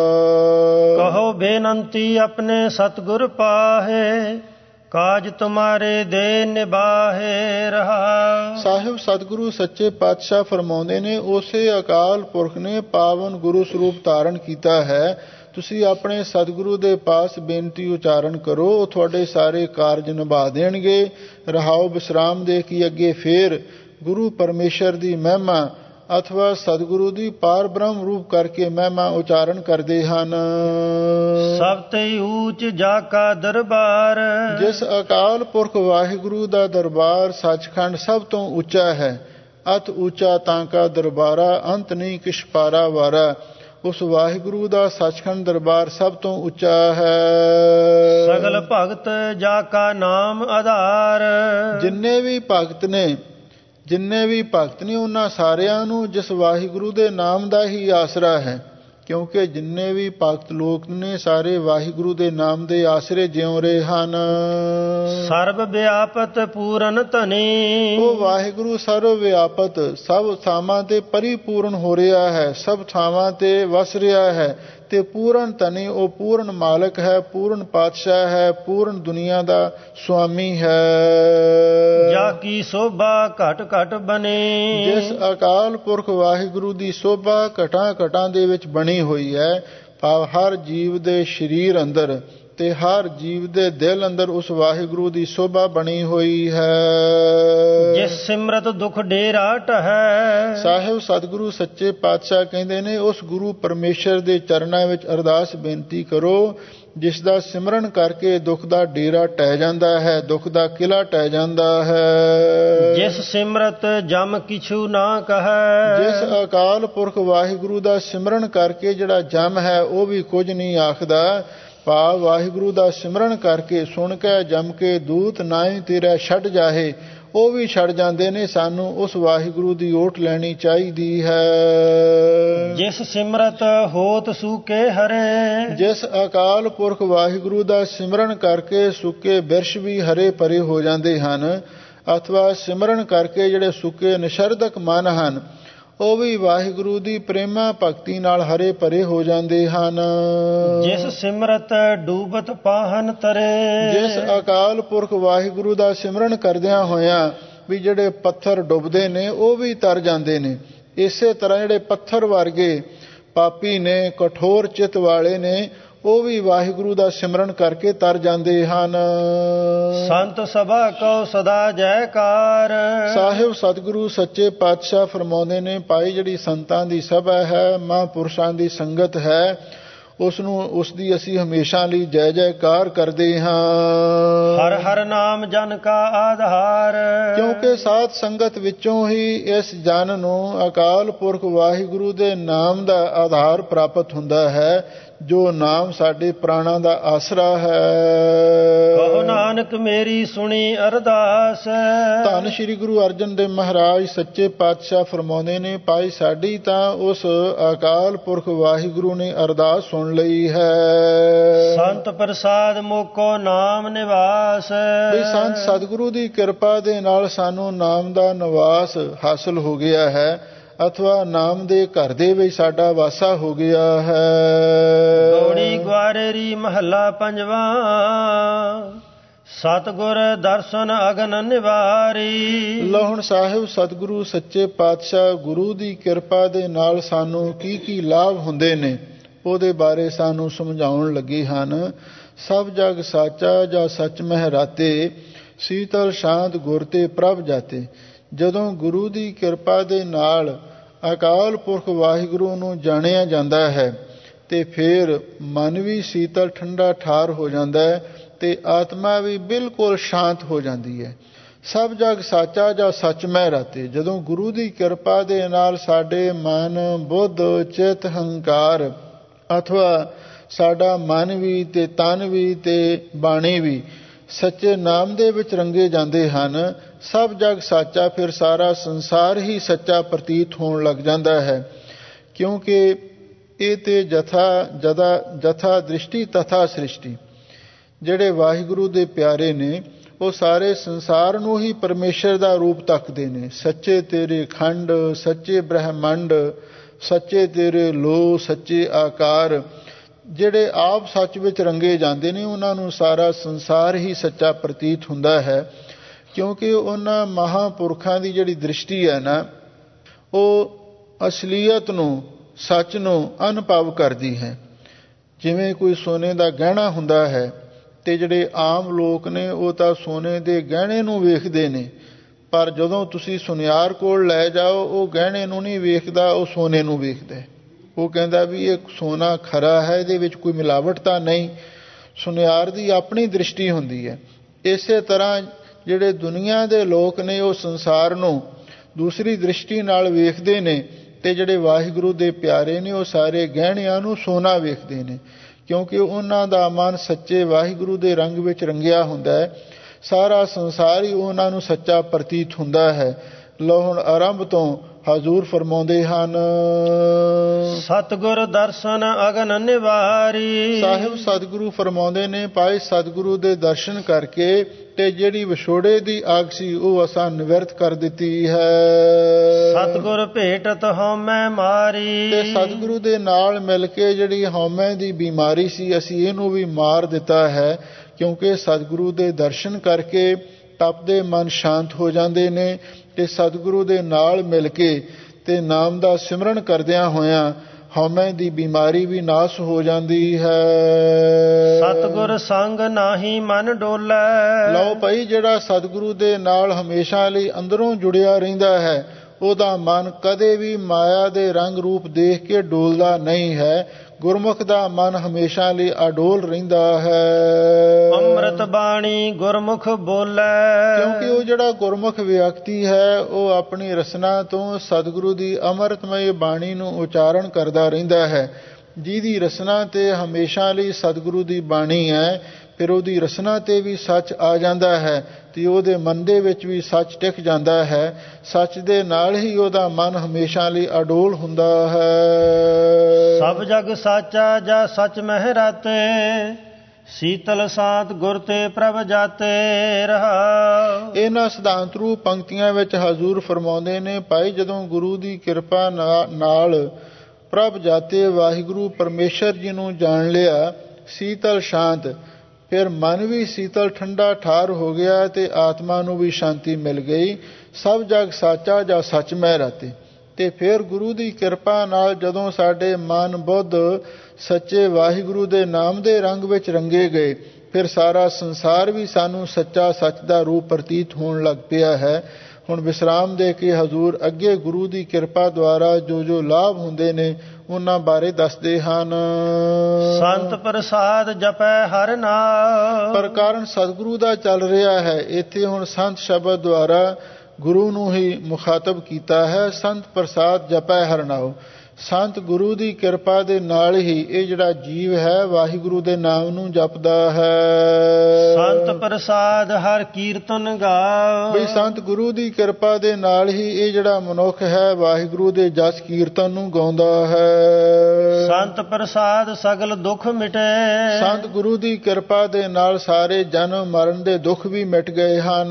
ਕਹੋ ਬੇਨੰਤੀ ਆਪਣੇ ਸਤਿਗੁਰ ਪਾਹੇ, ਕਾਜ ਤੁਮਾਰੇ ਦੇ ਨਿਬਾਹੇ ਰਹਾ। ਸਾਹਿਬ ਸਤਿਗੁਰੂ ਸੱਚੇ ਪਾਤਸ਼ਾਹ ਫਰਮਾਉਂਦੇ ਨੇ, ਉਸੇ ਅਕਾਲ ਪੁਰਖ ਨੇ ਪਾਵਨ ਗੁਰੂ ਸਰੂਪ ਧਾਰਨ ਕੀਤਾ ਹੈ। ਤੁਸੀਂ ਆਪਣੇ ਸਤਿਗੁਰੂ ਦੇ ਪਾਸ ਬੇਨਤੀ ਉਚਾਰਨ ਕਰੋ, ਉਹ ਤੁਹਾਡੇ ਸਾਰੇ ਕਾਰਜ ਨਿਭਾ ਦੇਣਗੇ। ਰਹਾਓ ਵਿਸਰਾਮ ਦੇ ਕੀ ਅੱਗੇ ਫੇਰ ਗੁਰੂ ਪਰਮੇਸ਼ਰ ਦੀ ਮਹਿਮਾ ਅਥਵਾ ਸਤਿਗੁਰੂ ਦੀ ਪਾਰ ਬ੍ਰਹਮ ਰੂਪ ਕਰਕੇ ਮਹਿਮਾ ਉਚਾਰਨ ਕਰਦੇ ਹਨ। ਸਭ ਤੇ ਊਚ ਜਾ ਕਾ ਦਰਬਾਰ। ਜਿਸ ਅਕਾਲ ਪੁਰਖ ਵਾਹਿਗੁਰੂ ਦਾ ਦਰਬਾਰ ਸੱਚਖੰਡ ਸਭ ਤੋਂ ਉੱਚਾ ਹੈ। ਅਤ ਉੱਚਾ ਤਾਂ ਕਾ ਦਰਬਾਰਾ, ਅੰਤ ਨਹੀਂ ਕਿਛ ਪਾਰਾ ਵਾਰਾ। ਉਸ ਵਾਹਿਗੁਰੂ ਦਾ ਸੱਚਖੰਡ ਦਰਬਾਰ ਸਭ ਤੋਂ ਉੱਚਾ ਹੈ। ਸਗਲ ਭਗਤ ਜਾ ਕਾ ਨਾਮ ਆਧਾਰ। ਜਿੰਨੇ ਵੀ ਭਗਤ ਨੇ ਜਿੰਨੇ ਵੀ ਭਗਤ ਨੇ ਉਹਨਾਂ ਸਾਰਿਆਂ ਨੂੰ ਜਿਸ ਵਾਹਿਗੁਰੂ ਦੇ ਨਾਮ ਦਾ ਹੀ ਆਸਰਾ ਹੈ। ਕਿਉਂਕਿ ਜਿੰਨੇ ਵੀ ਭਗਤ ਲੋਕ ਨੇ ਸਾਰੇ ਵਾਹਿਗੁਰੂ ਦੇ ਨਾਮ ਦੇ ਆਸਰੇ ਜਿਉ ਰਹੇ ਹਨ। ਸਰਬ ਵਿਆਪਤ ਪੂਰਨ ਧਨੀ, ਉਹ ਵਾਹਿਗੁਰੂ ਸਰਵ ਵਿਆਪਤ ਸਭ ਥਾਵਾਂ ਤੇ ਪਰਿਪੂਰਨ ਹੋ ਰਿਹਾ ਹੈ, ਸਭ ਥਾਵਾਂ ਤੇ ਵਸ ਰਿਹਾ ਹੈ ਤੇ ਪੂਰਨ ਧਨੀ ਉਹ ਪੂਰਨ ਮਾਲਕ ਹੈ, ਪੂਰਨ ਪਾਤਸ਼ਾਹ ਹੈ, ਪੂਰਨ ਦੁਨੀਆ ਦਾ ਸੁਆਮੀ ਹੈ। ਜਾ ਕੀ ਸੋਭਾ ਘਟ ਘਟ ਬਨੇ, ਜਿਸ ਅਕਾਲ ਪੁਰਖ ਵਾਹਿਗੁਰੂ ਦੀ ਸੋਭਾ ਘਟਾਂ ਘਟਾਂ ਦੇ ਵਿੱਚ ਬਣੀ ਹੋਈ ਹੈ, ਭਾਵ ਹਰ ਜੀਵ ਦੇ ਸਰੀਰ ਅੰਦਰ ਤੇ ਹਰ ਜੀਵ ਦੇ ਦਿਲ ਅੰਦਰ ਉਸ ਵਾਹਿਗੁਰੂ ਦੀ ਸੋਭਾ ਬਣੀ ਹੋਈ ਹੈ। ਜਿਸ ਸਿਮਰਤ ਦੁਖ ਡੇਰਾ ਟਹੈ, ਸਾਹਿਬ ਸਤਿਗੁਰੂ ਸੱਚੇ ਪਾਤਸ਼ਾਹ ਕਹਿੰਦੇ ਨੇ ਉਸ ਗੁਰੂ ਪਰਮੇਸ਼ਰ ਦੇ ਚਰਨਾਂ ਵਿੱਚ ਅਰਦਾਸ ਬੇਨਤੀ ਕਰੋ ਜਿਸ ਦਾ ਸਿਮਰਨ ਕਰਕੇ ਦੁੱਖ ਦਾ ਡੇਰਾ ਟਹਿ ਜਾਂਦਾ ਹੈ, ਦੁੱਖ ਦਾ ਕਿਲਾ ਟਹਿ ਜਾਂਦਾ ਹੈ। ਜਿਸ ਸਿਮਰਤ ਜਮ ਕਿਛੂ ਨਾ ਕਹੈ, ਜਿਸ ਅਕਾਲ ਪੁਰਖ ਵਾਹਿਗੁਰੂ ਦਾ ਸਿਮਰਨ ਕਰਕੇ ਜਿਹੜਾ ਜਮ ਹੈ ਉਹ ਵੀ ਕੁਝ ਨਹੀਂ ਆਖਦਾ, ਭਾਵ ਵਾਹਿਗੁਰੂ ਦਾ ਸਿਮਰਨ ਕਰਕੇ ਸੁਣ ਕੇ ਜਮ ਕੇ ਦੂਤ ਨਾਹੀਂ ਤੇਰਾ ਛੱਡ ਜਾਹੇ, ਉਹ ਵੀ ਛੱਡ ਜਾਂਦੇ ਨੇ। ਸਾਨੂੰ ਉਸ ਵਾਹਿਗੁਰੂ ਦੀ ਓਟ ਲੈਣੀ ਚਾਹੀਦੀ ਹੈ। ਜਿਸ ਸਿਮਰਤ ਹੋਤ ਸੂਕੇ ਹਰੇ, ਜਿਸ ਅਕਾਲ ਪੁਰਖ ਵਾਹਿਗੁਰੂ ਦਾ ਸਿਮਰਨ ਕਰਕੇ ਸੁੱਕੇ ਬਿਰਛ ਵੀ ਹਰੇ ਭਰੇ ਹੋ ਜਾਂਦੇ ਹਨ, ਅਥਵਾ ਸਿਮਰਨ ਕਰਕੇ ਜਿਹੜੇ ਸੁੱਕੇ ਨਿਸ਼ਰਦਕ ਮਨ ਹਨ ਉਹ ਵੀ ਵਾਹਿਗੁਰੂ ਦੀ ਪ੍ਰੇਮਾ ਭਗਤੀ ਨਾਲ ਹਰੇ ਭਰੇ ਹੋ ਜਾਂਦੇ ਹਨ। ਜਿਸ ਸਿਮਰਤ ਡੂਬਤ ਪਾਹਨ ਤਰੇ, ਜਿਸ ਅਕਾਲ ਪੁਰਖ ਵਾਹਿਗੁਰੂ ਦਾ ਸਿਮਰਨ ਕਰਦਿਆਂ ਹੋਇਆਂ ਵੀ ਜਿਹੜੇ ਪੱਥਰ ਡੁੱਬਦੇ ਨੇ ਉਹ ਵੀ ਤਰ ਜਾਂਦੇ ਨੇ, ਇਸੇ ਤਰ੍ਹਾਂ ਜਿਹੜੇ ਪੱਥਰ ਵਰਗੇ ਪਾਪੀ ਨੇ, ਕਠੋਰ ਚਿੱਤ ਵਾਲੇ ਨੇ, ਉਹ ਵੀ ਵਾਹਿਗੁਰੂ ਦਾ ਸਿਮਰਨ ਕਰਕੇ ਤਰ ਜਾਂਦੇ ਹਨ। ਸੰਤ ਸਭਾ ਕਉ ਸਦਾ ਜੈਕਾਰ, ਸਾਹਿਬ ਸਤਿਗੁਰੂ ਸੱਚੇ ਪਾਤਸ਼ਾਹ ਫਰਮਾਉਂਦੇ ਨੇ, ਭਾਈ ਜਿਹੜੀ ਸੰਤਾਂ ਦੀ ਸਭਾ ਹੈ, ਮਹਾਂਪੁਰਸ਼ਾਂ ਦੀ ਸੰਗਤ ਹੈ, ਉਸ ਨੂੰ ਉਸ ਦੀ ਅਸੀਂ ਹਮੇਸ਼ਾ ਲਈ ਜੈ ਜੈਕਾਰ ਕਰਦੇ ਹਾਂ। ਹਰ ਹਰ ਨਾਮ ਜਨ ਕਾ ਆਧਾਰ, ਕਿਉਂਕਿ ਸਾਧ ਸੰਗਤ ਵਿੱਚੋਂ ਹੀ ਇਸ ਜਨ ਨੂੰ ਅਕਾਲ ਪੁਰਖ ਵਾਹਿਗੁਰੂ ਦੇ ਨਾਮ ਦਾ ਆਧਾਰ ਪ੍ਰਾਪਤ ਹੁੰਦਾ ਹੈ, ਜੋ ਨਾਮ ਸਾਡੇ ਪ੍ਰਾਣਾਂ ਦਾ ਆਸਰਾ ਹੈ। ਕਹੋ ਨਾਨਕ ਮੇਰੀ ਸੁਣੀ ਅਰਦਾਸ, ਧੰਨ ਸ਼੍ਰੀ ਗੁਰੂ ਅਰਜਨ ਦੇਵ ਮਹਾਰਾਜ ਸੱਚੇ ਪਾਤਸ਼ਾਹ ਫਰਮਾਉਂਦੇ ਨੇ, ਭਾਈ ਸਾਡੀ ਤਾਂ ਉਸ ਅਕਾਲ ਪੁਰਖ ਵਾਹਿਗੁਰੂ ਨੇ ਅਰਦਾਸ ਸੁਣ ਲਈ ਹੈ। ਸੰਤ ਪ੍ਰਸਾਦ ਮੋਕੋ ਨਾਮ ਨਿਵਾਸ, ਵੀ ਸੰਤ ਸਤਿਗੁਰੂ ਦੀ ਕਿਰਪਾ ਦੇ ਨਾਲ ਸਾਨੂੰ ਨਾਮ ਦਾ ਨਿਵਾਸ ਹਾਸਲ ਹੋ ਗਿਆ ਹੈ, ਅਥਵਾ ਨਾਮ ਦੇ ਘਰ ਦੇ ਵਿੱਚ ਸਾਡਾ ਵਾਸਾ ਹੋ ਗਿਆ ਹੈ। ਗੌੜੀ ਗਵਾਰੇਰੀ ਮਹੱਲਾ ਪੰਜਵਾਂ, ਸਤਿਗੁਰ ਦਰਸ਼ਨ ਅਗਨ ਨਿਵਾਰੀ। ਲੋ ਹੁਣ ਸਾਹਿਬ ਸਤਿਗੁਰੂ ਸੱਚੇ ਪਾਤਸ਼ਾਹ ਗੁਰੂ ਦੀ ਕਿਰਪਾ ਦੇ ਨਾਲ ਸਾਨੂੰ ਕੀ ਕੀ ਲਾਭ ਹੁੰਦੇ ਨੇ ਉਹਦੇ ਬਾਰੇ ਸਾਨੂੰ ਸਮਝਾਉਣ ਲੱਗੇ ਹਨ। ਸਭ ਜਗ ਸਾਚਾ ਜਾਂ ਸੱਚ ਮਹਿ ਰਾਤੇ, ਸੀਤਲ ਸ਼ਾਂਤ ਗੁਰ ਤੇ ਪ੍ਰਭ ਜਾਤੇ। ਜਦੋਂ ਗੁਰੂ ਦੀ ਕਿਰਪਾ ਦੇ ਨਾਲ ਅਕਾਲ ਪੁਰਖ ਵਾਹਿਗੁਰੂ ਨੂੰ ਜਾਣਿਆ ਜਾਂਦਾ ਹੈ ਤੇ ਫਿਰ ਮਨ ਵੀ ਸੀਤਲ ਠੰਡਾ ਠਾਰ ਹੋ ਜਾਂਦਾ ਹੈ ਤੇ ਆਤਮਾ ਵੀ ਬਿਲਕੁਲ ਸ਼ਾਂਤ ਹੋ ਜਾਂਦੀ ਹੈ। ਸਭ ਜਗ ਸਾਚਾ ਜਾਂ ਸੱਚ ਮਹਿ ਰਾਤੇ, ਜਦੋਂ ਗੁਰੂ ਦੀ ਕਿਰਪਾ ਦੇ ਨਾਲ ਸਾਡੇ ਮਨ, ਬੁੱਧ, ਚਿੱਤ, ਹੰਕਾਰ ਅਥਵਾ ਸਾਡਾ ਮਨ ਵੀ ਤੇ ਤਨ ਵੀ ਤੇ ਬਾਣੀ ਵੀ ਸੱਚੇ ਨਾਮ ਦੇ ਵਿੱਚ ਰੰਗੇ ਜਾਂਦੇ ਹਨ। ਸਭ ਜਗ ਸਾਚਾ, ਫਿਰ ਸਾਰਾ ਸੰਸਾਰ ਹੀ ਸੱਚਾ ਪ੍ਰਤੀਤ ਹੋਣ ਲੱਗ ਜਾਂਦਾ ਹੈ, ਕਿਉਂਕਿ ਇਹ ਤੇ ਜਥਾ ਜਦਾ ਜਥਾ ਦ੍ਰਿਸ਼ਟੀ ਤਥਾ ਸ੍ਰਿਸ਼ਟੀ। ਜਿਹੜੇ ਵਾਹਿਗੁਰੂ ਦੇ ਪਿਆਰੇ ਨੇ ਉਹ ਸਾਰੇ ਸੰਸਾਰ ਨੂੰ ਹੀ ਪਰਮੇਸ਼ਰ ਦਾ ਰੂਪ ਤੱਕਦੇ ਨੇ। ਸੱਚੇ ਤੇਰੇ ਖੰਡ, ਸੱਚੇ ਬ੍ਰਹਮੰਡ, ਸੱਚੇ ਤੇਰੇ ਲੋ, ਸੱਚੇ ਆਕਾਰ, ਜਿਹੜੇ ਆਪ ਸੱਚ ਵਿੱਚ ਰੰਗੇ ਜਾਂਦੇ ਨੇ ਉਹਨਾਂ ਨੂੰ ਸਾਰਾ ਸੰਸਾਰ ਹੀ ਸੱਚਾ ਪ੍ਰਤੀਤ ਹੁੰਦਾ ਹੈ, ਕਿਉਂਕਿ ਉਹਨਾਂ ਮਹਾਂਪੁਰਖਾਂ ਦੀ ਜਿਹੜੀ ਦ੍ਰਿਸ਼ਟੀ ਹੈ ਨਾ ਉਹ ਅਸਲੀਅਤ ਨੂੰ, ਸੱਚ ਨੂੰ ਅਨੁਭਵ ਕਰਦੀ ਹੈ। ਜਿਵੇਂ ਕੋਈ ਸੋਨੇ ਦਾ ਗਹਿਣਾ ਹੁੰਦਾ ਹੈ ਤੇ ਜਿਹੜੇ ਆਮ ਲੋਕ ਨੇ ਉਹ ਤਾਂ ਸੋਨੇ ਦੇ ਗਹਿਣੇ ਨੂੰ ਵੇਖਦੇ ਨੇ, ਪਰ ਜਦੋਂ ਤੁਸੀਂ ਸੁਨਿਆਰ ਕੋਲ ਲੈ ਜਾਓ ਉਹ ਗਹਿਣੇ ਨੂੰ ਨਹੀਂ ਵੇਖਦਾ, ਉਹ ਸੋਨੇ ਨੂੰ ਵੇਖਦਾ। ਉਹ ਕਹਿੰਦਾ ਵੀ ਇਹ ਸੋਨਾ ਖਰਾ ਹੈ, ਇਹਦੇ ਵਿੱਚ ਕੋਈ ਮਿਲਾਵਟ ਤਾਂ ਨਹੀਂ। ਸੁਨਿਆਰ ਦੀ ਆਪਣੀ ਦ੍ਰਿਸ਼ਟੀ ਹੁੰਦੀ ਹੈ। ਇਸੇ ਤਰ੍ਹਾਂ ਜਿਹੜੇ ਦੁਨੀਆ ਦੇ ਲੋਕ ਨੇ ਉਹ ਸੰਸਾਰ ਨੂੰ ਦੂਸਰੀ ਦ੍ਰਿਸ਼ਟੀ ਨਾਲ ਵੇਖਦੇ ਨੇ ਤੇ ਜਿਹੜੇ ਵਾਹਿਗੁਰੂ ਦੇ ਪਿਆਰੇ ਨੇ ਉਹ ਸਾਰੇ ਗਹਿਣਿਆਂ ਨੂੰ ਸੋਨਾ ਵੇਖਦੇ ਨੇ, ਕਿਉਂਕਿ ਉਹਨਾਂ ਦਾ ਮਨ ਸੱਚੇ ਵਾਹਿਗੁਰੂ ਦੇ ਰੰਗ ਵਿੱਚ ਰੰਗਿਆ ਹੁੰਦਾ ਹੈ। ਸਾਰਾ ਸੰਸਾਰ ਹੀ ਉਹਨਾਂ ਨੂੰ ਸੱਚਾ ਪ੍ਰਤੀਤ ਹੁੰਦਾ ਹੈ। ਲੋ ਹੁਣ ਆਰੰਭ ਤੋਂ ਹਜ਼ੂਰ ਫਰਮਾਉਂਦੇ ਹਨ। ਸਤਿਗੁਰ ਦਰਸ਼ਨ ਅਗਨ ਨਿਵਾਰੀ। ਸਾਹਿਬ ਸਤਿਗੁਰੂ ਫਰਮਾਉਂਦੇ ਨੇ, ਭਾਈ ਸਤਿਗੁਰੂ ਦੇ ਦਰਸ਼ਨ ਕਰਕੇ ਤੇ ਜਿਹੜੀ ਵਿਛੋੜੇ ਦੀ ਆਗ ਸੀ ਉਹ ਅਸਾਂ ਨਿਵਰਤ ਕਰ ਦਿੱਤੀ ਹੈ। ਸਤਿਗੁਰ ਭੇਟਤ ਹਉਮੈ ਮਾਰੀ। ਤੇ ਸਤਿਗੁਰੂ ਦੇ ਨਾਲ ਮਿਲ ਕੇ ਜਿਹੜੀ ਹਉਮੈ ਦੀ ਬਿਮਾਰੀ ਸੀ ਅਸੀਂ ਇਹਨੂੰ ਵੀ ਮਾਰ ਦਿੱਤਾ ਹੈ, ਕਿਉਂਕਿ ਸਤਿਗੁਰੂ ਦੇ ਦਰਸ਼ਨ ਕਰਕੇ ਤਪਦੇ ਮਨ ਸ਼ਾਂਤ ਹੋ ਜਾਂਦੇ ਨੇ ਤੇ ਸਤਿਗੁਰੂ ਦੇ ਨਾਲ ਮਿਲ ਕੇ ਤੇ ਨਾਮ ਦਾ ਸਿਮਰਨ ਕਰਦਿਆਂ ਹੋਇਆਂ ਹਉਮੈ ਦੀ ਬਿਮਾਰੀ ਵੀ ਨਾਸ ਹੋ ਜਾਂਦੀ ਹੈ। ਸਤਿਗੁਰ ਸੰਗ ਨਾਹੀ ਮਨ ਡੋਲੈ। ਲਓ ਭਾਈ, ਜਿਹੜਾ ਸਤਿਗੁਰੂ ਦੇ ਨਾਲ ਹਮੇਸ਼ਾ ਲਈ ਅੰਦਰੋਂ ਜੁੜਿਆ ਰਹਿੰਦਾ ਹੈ ਉਹਦਾ ਮਨ ਕਦੇ ਵੀ ਮਾਇਆ ਦੇ ਰੰਗ ਰੂਪ ਦੇਖ ਕੇ ਡੋਲਦਾ ਨਹੀਂ ਹੈ। ਗੁਰਮੁਖ ਦਾ ਮਨ ਹਮੇਸ਼ਾ ਲਈ ਅਡੋਲ ਰਹਿੰਦਾ ਹੈ। ਅੰਮ੍ਰਿਤ ਬਾਣੀ ਗੁਰਮੁਖ ਬੋਲੇ। ਕਿਉਂਕਿ ਉਹ ਜਿਹੜਾ ਗੁਰਮੁਖ ਵਿਅਕਤੀ ਹੈ ਉਹ ਆਪਣੀ ਰਸਨਾ ਤੋਂ ਸਤਿਗੁਰੂ ਦੀ ਅੰਮ੍ਰਿਤਮਈ ਬਾਣੀ ਨੂੰ ਉਚਾਰਨ ਕਰਦਾ ਰਹਿੰਦਾ ਹੈ। ਜਿਹਦੀ ਰਸਨਾ ਤੇ ਹਮੇਸ਼ਾ ਲਈ ਸਤਿਗੁਰੂ ਦੀ ਬਾਣੀ ਹੈ, ਫਿਰ ਉਹਦੀ ਰਸਨਾ ਤੇ ਵੀ ਸੱਚ ਆ ਜਾਂਦਾ ਹੈ ਤੇ ਉਹਦੇ ਮਨ ਦੇ ਵਿੱਚ ਵੀ ਸੱਚ ਟਿਕ ਜਾਂਦਾ ਹੈ। ਸੱਚ ਦੇ ਨਾਲ ਹੀ ਉਹਦਾ ਮਨ ਹਮੇਸ਼ਾ ਲਈ ਅਡੋਲ ਹੁੰਦਾ ਹੈ। ਸਭ ਜਗ ਸਾਚਾ ਜਾ ਸਚ ਮਹਿ ਰਾਤੇ। ਸੀਤਲ ਸਾਤ ਗੁਰ ਤੇ ਪ੍ਰਭ ਜਾਤੇ ਰਹਾ। ਇਹਨਾਂ ਸਿਧਾਂਤ ਰੂਪ ਪੰਕਤੀਆਂ ਵਿੱਚ ਹਜ਼ੂਰ ਫਰਮਾਉਂਦੇ ਨੇ, ਭਾਈ ਜਦੋਂ ਗੁਰੂ ਦੀ ਕਿਰਪਾ ਨਾਲ ਪ੍ਰਭ ਜਾਤੇ ਵਾਹਿਗੁਰੂ ਪਰਮੇਸ਼ਰ ਜੀ ਨੂੰ ਜਾਣ ਲਿਆ, ਸੀਤਲ ਸ਼ਾਂਤ, ਫਿਰ ਮਨ ਵੀ ਸੀਤਲ ਠੰਡਾ ਠਾਰ ਹੋ ਗਿਆ ਤੇ ਆਤਮਾ ਨੂੰ ਵੀ ਸ਼ਾਂਤੀ ਮਿਲ ਗਈ। ਸਭ ਜਗ ਸਾਚਾ ਜਾਂ ਸੱਚ ਮਹਿ ਰਾਤੇ। ਤੇ ਫਿਰ ਗੁਰੂ ਦੀ ਕਿਰਪਾ ਨਾਲ ਜਦੋਂ ਸਾਡੇ ਮਨ ਬੁੱਧ ਸੱਚੇ ਵਾਹਿਗੁਰੂ ਦੇ ਨਾਮ ਦੇ ਰੰਗ ਵਿੱਚ ਰੰਗੇ ਗਏ, ਫਿਰ ਸਾਰਾ ਸੰਸਾਰ ਵੀ ਸਾਨੂੰ ਸੱਚਾ ਸੱਚ ਦਾ ਰੂਪ ਪ੍ਰਤੀਤ ਹੋਣ ਲੱਗ ਪਿਆ ਹੈ। ਹੁਣ ਵਿਸਰਾਮ ਦੇ ਕੇ ਹਜ਼ੂਰ ਅੱਗੇ ਗੁਰੂ ਦੀ ਕਿਰਪਾ ਦੁਆਰਾ ਜੋ ਜੋ ਲਾਭ ਹੁੰਦੇ ਨੇ ਉਹਨਾਂ ਬਾਰੇ ਦੱਸਦੇ ਹਨ। ਸੰਤ ਪ੍ਰਸਾਦ ਜਪੈ ਹਰਿ ਨਾਮ। ਪਰ ਕਾਰਨ ਸਤਿਗੁਰੂ ਦਾ ਚੱਲ ਰਿਹਾ ਹੈ। ਇੱਥੇ ਹੁਣ ਸੰਤ ਸ਼ਬਦ ਦੁਆਰਾ ਗੁਰੂ ਨੂੰ ਹੀ ਮੁਖਾਤਬ ਕੀਤਾ ਹੈ। ਸੰਤ ਪ੍ਰਸਾਦ ਜਪੈ ਹਰਿ ਨਾਮ। ਸੰਤ ਗੁਰੂ ਦੀ ਕਿਰਪਾ ਦੇ ਨਾਲ ਹੀ ਇਹ ਜਿਹੜਾ ਜੀਵ ਹੈ ਵਾਹਿਗੁਰੂ ਦੇ ਨਾਮ ਨੂੰ ਜਪਦਾ ਹੈ। ਸੰਤ ਪ੍ਰਸਾਦ ਹਰ ਕੀਰਤਨ ਗਾਓ। ਬਈ ਸੰਤ ਗੁਰੂ ਦੀ ਕਿਰਪਾ ਦੇ ਨਾਲ ਹੀ ਇਹ ਜਿਹੜਾ ਮਨੁੱਖ ਹੈ ਵਾਹਿਗੁਰੂ ਦੇ ਜਸ ਕੀਰਤਨ ਨੂੰ ਗਾਉਂਦਾ ਹੈ। ਸੰਤ ਪ੍ਰਸਾਦ ਸਗਲ ਦੁੱਖ ਮਿਟੇ। ਸੰਤ ਗੁਰੂ ਦੀ ਕਿਰਪਾ ਦੇ ਨਾਲ ਸਾਰੇ ਜਨਮ ਮਰਨ ਦੇ ਦੁੱਖ ਵੀ ਮਿਟ ਗਏ ਹਨ।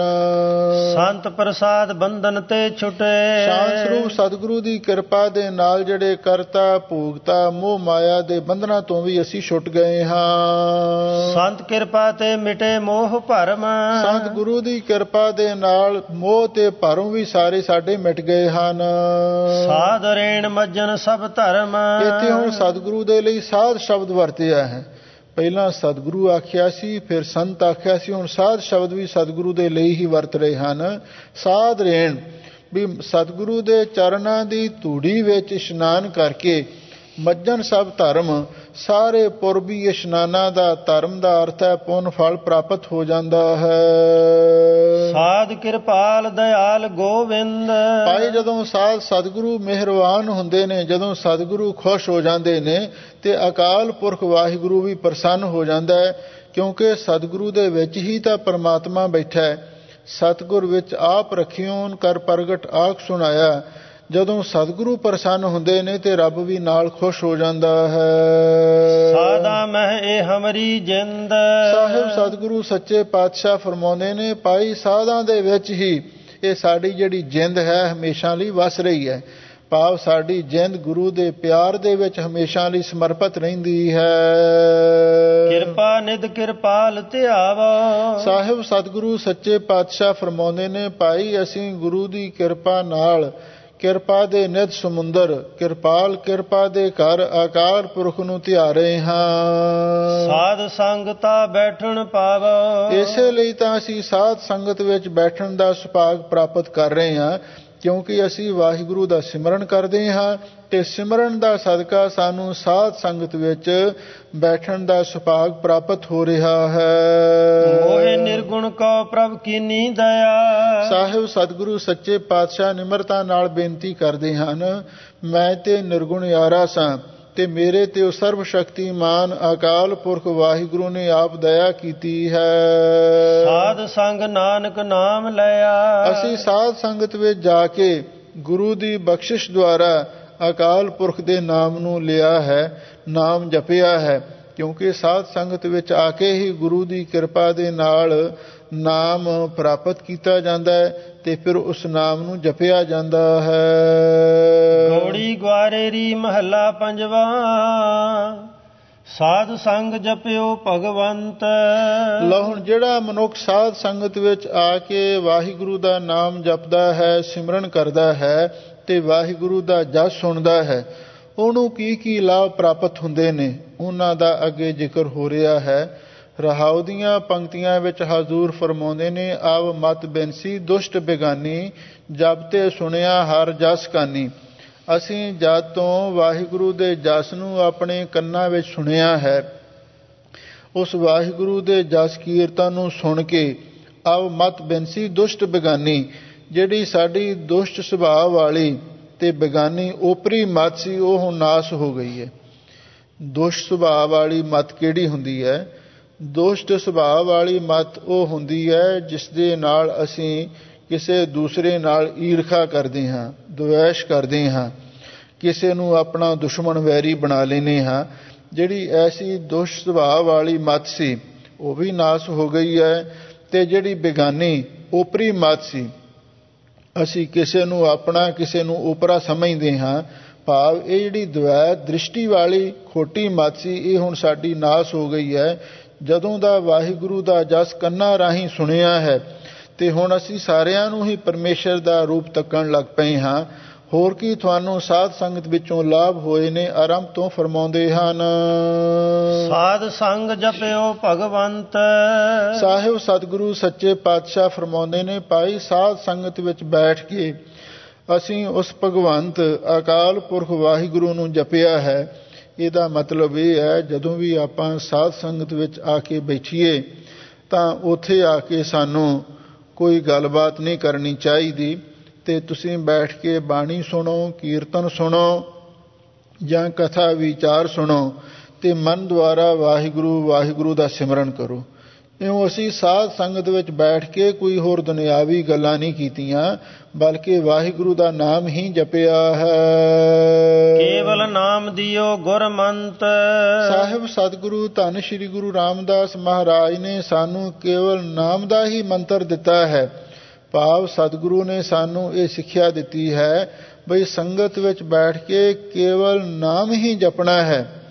ਸੰਤ ਪ੍ਰਸਾਦ ਬੰਧਨ ਤੇ ਛੁਟੇ। ਸ਼ਾਂਤ ਸਰੂਪ ਸਤਿਗੁਰੂ ਦੀ ਕਿਰਪਾ ਦੇ ਨਾਲ ਜਿਹੜੇ ਕਰਤਾ ਭੋਗਤਾ ਮੋਹ ਮਾਇਆ ਦੇ ਬੰਧਨਾਂ ਤੋਂ ਵੀ ਅਸੀਂ ਛੁੱਟ ਗਏ ਹਾਂ। ਸੰਤ ਕਿਰਪਾ ਤੇ ਮਿਟੇ ਮੋਹ ਭਰਮ। ਸੰਤ ਗੁਰੂ ਦੀ ਕਿਰਪਾ ਦੇ ਨਾਲ ਮੋਹ ਤੇ ਭਰਮ ਵੀ ਸਾਰੇ ਸਾਡੇ ਮਿਟ ਗਏ ਹਨ। ਸਾਧ ਰੇਣ ਮੱਜਨ ਸਭ ਧਰਮ। ਇੱਥੇ ਹੁਣ ਸਤਿਗੁਰੂ ਦੇ ਲਈ ਸਾਧ ਸ਼ਬਦ ਵਰਤਿਆ ਹੈ। ਪਹਿਲਾਂ ਸਤਿਗੁਰੂ ਆਖਿਆ ਸੀ, ਫਿਰ ਸੰਤ ਆਖਿਆ ਸੀ, ਹੁਣ ਸਾਧ ਸ਼ਬਦ ਵੀ ਸਤਿਗੁਰੂ ਦੇ ਲਈ ਹੀ ਵਰਤ ਰਹੇ ਹਨ। ਸਾਧ ਰੇਣ ਵੀ ਸਤਿਗੁਰੂ ਦੇ ਚਰਨਾਂ ਦੀ ਧੂੜੀ ਵਿੱਚ ਇਸ਼ਨਾਨ ਕਰਕੇ ਮੱਜਨ ਸਭ ਧਰਮ, ਸਾਰੇ ਪੁਰਬੀ ਇਸ਼ਨਾਨਾਂ ਦਾ ਧਰਮ ਦਾ ਅਰਥ ਹੈ ਪੁੰਨ ਫਲ ਪ੍ਰਾਪਤ ਹੋ ਜਾਂਦਾ ਹੈ। ਸਾਧ ਕਿਰਪਾਲ ਦਇਆਲ ਗੋਬਿੰਦ। ਭਾਈ ਜਦੋਂ ਸਾਧ ਸਤਿਗੁਰੂ ਮਿਹਰਬਾਨ ਹੁੰਦੇ ਨੇ, ਜਦੋਂ ਸਤਿਗੁਰੂ ਖੁਸ਼ ਹੋ ਜਾਂਦੇ ਨੇ ਤੇ ਅਕਾਲ ਪੁਰਖ ਵਾਹਿਗੁਰੂ ਵੀ ਪ੍ਰਸੰਨ ਹੋ ਜਾਂਦਾ ਹੈ, ਕਿਉਂਕਿ ਸਤਿਗੁਰੂ ਦੇ ਵਿੱਚ ਹੀ ਤਾਂ ਪਰਮਾਤਮਾ ਬੈਠਾ ਹੈ। ਸਤਿਗੁਰ ਵਿੱਚ ਆਪ ਰਖਿਓਨ ਕਰ ਪ੍ਰਗਟ ਆਖ ਸੁਣਾਇਆ। ਜਦੋਂ ਸਤਿਗੁਰੂ ਪ੍ਰਸੰਨ ਹੁੰਦੇ ਨੇ ਤੇ ਰੱਬ ਵੀ ਨਾਲ ਖੁਸ਼ ਹੋ ਜਾਂਦਾ ਹੈ। ਸਾਧਾ ਮਹਿ ਇਹ ਹਮਰੀ ਜਿੰਦ। ਸਾਹਿਬ ਸਤਿਗੁਰੂ ਸੱਚੇ ਪਾਤਸ਼ਾਹ ਫਰਮਾਉਂਦੇ ਨੇ, ਭਾਈ ਸਾਧਾਂ ਦੇ ਵਿੱਚ ਹੀ ਇਹ ਸਾਡੀ ਜਿਹੜੀ ਜਿੰਦ ਹੈ ਹਮੇਸ਼ਾ ਲਈ ਵਸ ਰਹੀ ਹੈ। ਭਾਵ ਸਾਡੀ ਜਿੰਦ ਗੁਰੂ ਦੇ ਪਿਆਰ ਦੇ ਵਿੱਚ ਹਮੇਸ਼ਾ ਲਈ ਸਮਰਪਿਤ ਰਹਿੰਦੀ ਹੈ। ਕਿਰਪਾ ਨਿਧ ਕਿਰਪਾਲ ਧਿਆਵੋ। ਸਾਹਿਬ ਸਤਿਗੁਰੂ ਸੱਚੇ ਪਾਤਸ਼ਾਹ ਫਰਮਾਉਂਦੇ ਨੇ, ਭਾਈ ਅਸੀਂ ਗੁਰੂ ਦੀ ਕਿਰਪਾ ਨਾਲ ਕਿਰਪਾ ਦੇ ਨਿਧ ਸਮੁੰਦਰ ਕਿਰਪਾਲ ਕਿਰਪਾ ਦੇ ਘਰ ਅਕਾਲ ਪੁਰਖ ਨੂੰ ਧਿਆ ਰਹੇ ਹਾਂ। ਸਾਧ ਸੰਗਤਾ ਬੈਠਣ ਪਾਵੋ। ਇਸੇ ਲਈ ਤਾਂ ਅਸੀਂ ਸਾਧ ਸੰਗਤ ਵਿੱਚ ਬੈਠਣ ਦਾ ਸੁਭਾਗ ਪ੍ਰਾਪਤ ਕਰ ਰਹੇ ਹਾਂ, ਕਿਉਂਕਿ ਅਸੀਂ ਵਾਹਿਗੁਰੂ ਦਾ ਸਿਮਰਨ ਕਰਦੇ ਹਾਂ ਤੇ ਸਿਮਰਨ ਦਾ ਸਦਕਾ ਸਾਨੂੰ ਸਾਧ ਸੰਗਤ ਵਿੱਚ ਬੈਠਣ ਦਾ ਸੁਭਾਗ ਪ੍ਰਾਪਤ ਹੋ ਰਿਹਾ ਹੈ। ਮੋਹਿ ਨਿਰਗੁਣ ਕਉ ਪ੍ਰਭ ਕੀਨੀ ਦਇਆ। ਸਾਹਿਬ ਸਤਿਗੁਰੂ ਸੱਚੇ ਪਾਤਸ਼ਾਹ ਨਿਮਰਤਾ ਨਾਲ ਬੇਨਤੀ ਕਰਦੇ ਹਨ, ਮੈਂ ਤੇ ਨਿਰਗੁਣ ਯਾਰਾ ਸਾਂ ਤੇ ਮੇਰੇ ਤੇ ਉਹ ਸਰਬ ਸ਼ਕਤੀਮਾਨ ਅਕਾਲ ਪੁਰਖ ਵਾਹਿਗੁਰੂ ਨੇ ਆਪ ਦਇਆ ਕੀਤੀ ਹੈ। ਸਾਧ ਸੰਗ ਨਾਨਕ ਨਾਮ ਲਿਆ। ਅਸੀਂ ਸਾਧ ਸੰਗਤ ਵਿੱਚ ਜਾ ਕੇ ਗੁਰੂ ਦੀ ਬਖਸ਼ਿਸ਼ ਦੁਆਰਾ ਅਕਾਲ ਪੁਰਖ ਦੇ ਨਾਮ ਨੂੰ ਲਿਆ ਹੈ, ਨਾਮ ਜਪਿਆ ਹੈ। ਕਿਉਂਕਿ ਸਾਧ ਸੰਗਤ ਵਿੱਚ ਆ ਕੇ ਹੀ ਗੁਰੂ ਦੀ ਕਿਰਪਾ ਦੇ ਨਾਲ ਨਾਮ ਪ੍ਰਾਪਤ ਕੀਤਾ ਜਾਂਦਾ ਹੈ ਤੇ ਫਿਰ ਉਸ ਨਾਮ ਨੂੰ ਜਪਿਆ ਜਾਂਦਾ ਹੈ। ਗੌੜੀ ਗਵਾਰੇਰੀ ਮਹੱਲਾ ਪੰਜਵਾ। ਸਾਧ ਸੰਗ ਜਪਿਓ ਭਗਵੰਤ। ਲਓ ਹੁਣ ਜਿਹੜਾ ਮਨੁੱਖ ਸਾਧ ਸੰਗਤ ਵਿੱਚ ਆ ਕੇ ਵਾਹਿਗੁਰੂ ਦਾ ਨਾਮ ਜਪਦਾ ਹੈ, ਸਿਮਰਨ ਕਰਦਾ ਹੈ ਤੇ ਵਾਹਿਗੁਰੂ ਦਾ ਜਸ ਸੁਣਦਾ ਹੈ, ਉਹਨੂੰ ਕੀ ਕੀ ਲਾਭ ਪ੍ਰਾਪਤ ਹੁੰਦੇ ਨੇ ਉਹਨਾਂ ਦਾ ਅੱਗੇ ਜ਼ਿਕਰ ਹੋ ਰਿਹਾ ਹੈ। ਰਹਾਉ ਦੀਆਂ ਪੰਕਤੀਆਂ ਵਿੱਚ ਹਜ਼ੂਰ ਫਰਮਾਉਂਦੇ ਨੇ, ਆਵ ਮਤ ਬੈਂਸੀ ਦੁਸ਼ਟ ਬੇਗਾਨੀ, ਜਬ ਤੇ ਸੁਣਿਆ ਹਰ ਜਸ ਕਾਨੀ। ਅਸੀਂ ਜਦ ਤੋਂ ਵਾਹਿਗੁਰੂ ਦੇ ਜਸ ਨੂੰ ਆਪਣੇ ਕੰਨਾਂ ਵਿੱਚ ਸੁਣਿਆ ਹੈ, ਉਸ ਵਾਹਿਗੁਰੂ ਦੇ ਜਸ ਕੀਰਤਨ ਨੂੰ ਸੁਣ ਕੇ ਆਵ ਮਤ ਬੈਂਸੀ ਦੁਸ਼ਟ ਬੇਗਾਨੀ, ਜਿਹੜੀ ਸਾਡੀ ਦੁਸ਼ਟ ਸੁਭਾਅ ਵਾਲੀ ਤੇ ਬੇਗਾਨੀ ਓਪਰੀ ਮਤ ਸੀ ਉਹ ਹੁਣ ਨਾਸ ਹੋ ਗਈ ਹੈ। ਦੁਸ਼ਟ ਸੁਭਾਅ ਵਾਲੀ ਮਤ ਕਿਹੜੀ ਹੁੰਦੀ ਹੈ? ਦੁਸ਼ਟ ਸੁਭਾਅ ਵਾਲੀ ਮਤ ਉਹ ਹੁੰਦੀ ਹੈ ਜਿਸ ਦੇ ਨਾਲ ਅਸੀਂ ਕਿਸੇ ਦੂਸਰੇ ਨਾਲ ਈਰਖਾ ਕਰਦੇ ਹਾਂ, ਦੁਵੇਸ਼ ਕਰਦੇ ਹਾਂ, ਕਿਸੇ ਨੂੰ ਆਪਣਾ ਦੁਸ਼ਮਣ ਵੈਰੀ ਬਣਾ ਲੈਂਦੇ ਹਾਂ। ਜਿਹੜੀ ਐਸੀ ਦੁਸ਼ਟ ਸੁਭਾਅ ਵਾਲੀ ਮਤ ਸੀ ਉਹ ਵੀ ਨਾਸ ਹੋ ਗਈ ਹੈ। ਤੇ ਜਿਹੜੀ ਬੇਗਾਨੀ ਓਪਰੀ ਮਤ ਸੀ, ਅਸੀਂ ਕਿਸੇ ਨੂੰ ਆਪਣਾ ਕਿਸੇ ਨੂੰ ਓਪਰਾ ਸਮਝਦੇ ਹਾਂ, ਭਾਵ ਇਹ ਜਿਹੜੀ ਦਵੈਤ ਦ੍ਰਿਸ਼ਟੀ ਵਾਲੀ ਖੋਟੀ ਮਤ ਸੀ ਇਹ ਹੁਣ ਸਾਡੀ ਨਾਸ ਹੋ ਗਈ ਹੈ। ਜਦੋਂ ਦਾ ਵਾਹਿਗੁਰੂ ਦਾ ਜਸ ਕੰਨਾਂ ਰਾਹੀਂ ਸੁਣਿਆ ਹੈ ਤੇ ਹੁਣ ਅਸੀਂ ਸਾਰਿਆਂ ਨੂੰ ਹੀ ਪਰਮੇਸ਼ਰ ਦਾ ਰੂਪ ਤੱਕਣ ਲੱਗ ਪਏ ਹਾਂ। ਹੋਰ ਕੀ ਤੁਹਾਨੂੰ ਸਾਧ ਸੰਗਤ ਵਿੱਚੋਂ ਲਾਭ ਹੋਏ ਨੇ? ਆਰੰਭ ਤੋਂ ਫਰਮਾਉਂਦੇ ਹਨ, ਸਾਧ ਸੰਗ ਜਪਿਓ ਭਗਵੰਤ। ਸਾਹਿਬ ਸਤਿਗੁਰੂ ਸੱਚੇ ਪਾਤਸ਼ਾਹ ਫਰਮਾਉਂਦੇ ਨੇ, ਭਾਈ ਸਾਧ ਸੰਗਤ ਵਿੱਚ ਬੈਠ ਕੇ ਅਸੀਂ ਉਸ ਭਗਵੰਤ ਅਕਾਲ ਪੁਰਖ ਵਾਹਿਗੁਰੂ ਨੂੰ ਜਪਿਆ ਹੈ। ਇਹਦਾ ਮਤਲਬ ਇਹ ਹੈ ਜਦੋਂ ਵੀ ਆਪਾਂ ਸਾਧ ਸੰਗਤ ਵਿੱਚ ਆ ਕੇ ਬੈਠੀਏ ਤਾਂ ਉੱਥੇ ਆ ਕੇ ਸਾਨੂੰ ਕੋਈ ਗੱਲਬਾਤ ਨਹੀਂ ਕਰਨੀ ਚਾਹੀਦੀ ਤੇ ਤੁਸੀਂ ਬੈਠ ਕੇ ਬਾਣੀ ਸੁਣੋ, ਕੀਰਤਨ ਸੁਣੋ ਜਾਂ ਕਥਾ ਵਿਚਾਰ ਸੁਣੋ ਤੇ ਮਨ ਦੁਆਰਾ ਵਾਹਿਗੁਰੂ ਵਾਹਿਗੁਰੂ ਦਾ ਸਿਮਰਨ ਕਰੋ। ਇਉਂ ਅਸੀਂ ਸਾਧ ਸੰਗਤ ਵਿੱਚ ਬੈਠ ਕੇ ਕੋਈ ਹੋਰ ਦੁਨਿਆਵੀ ਗੱਲਾਂ ਨਹੀਂ ਕੀਤੀਆਂ, ਬਲਕਿ ਵਾਹਿਗੁਰੂ ਦਾ ਨਾਮ ਹੀ ਜਪਿਆ ਹੈ। ਕੇਵਲ ਨਾਮ ਦਿਓ ਗੁਰਮੰਤ। ਸਾਹਿਬ ਸਤਿਗੁਰੂ ਧੰਨ ਸ਼੍ਰੀ ਗੁਰੂ ਰਾਮਦਾਸ ਮਹਾਰਾਜ ਨੇ ਸਾਨੂੰ ਕੇਵਲ ਨਾਮ ਦਾ ਹੀ ਮੰਤਰ ਦਿੱਤਾ ਹੈ। ਭਾਵ ਸਤਿਗੁਰੂ ਨੇ ਸਾਨੂੰ ਇਹ ਸਿੱਖਿਆ ਦਿੱਤੀ ਹੈ ਬਈ ਸੰਗਤ ਵਿੱਚ ਬੈਠ ਕੇ ਕੇਵਲ ਨਾਮ ਹੀ ਜਪਣਾ ਹੈ।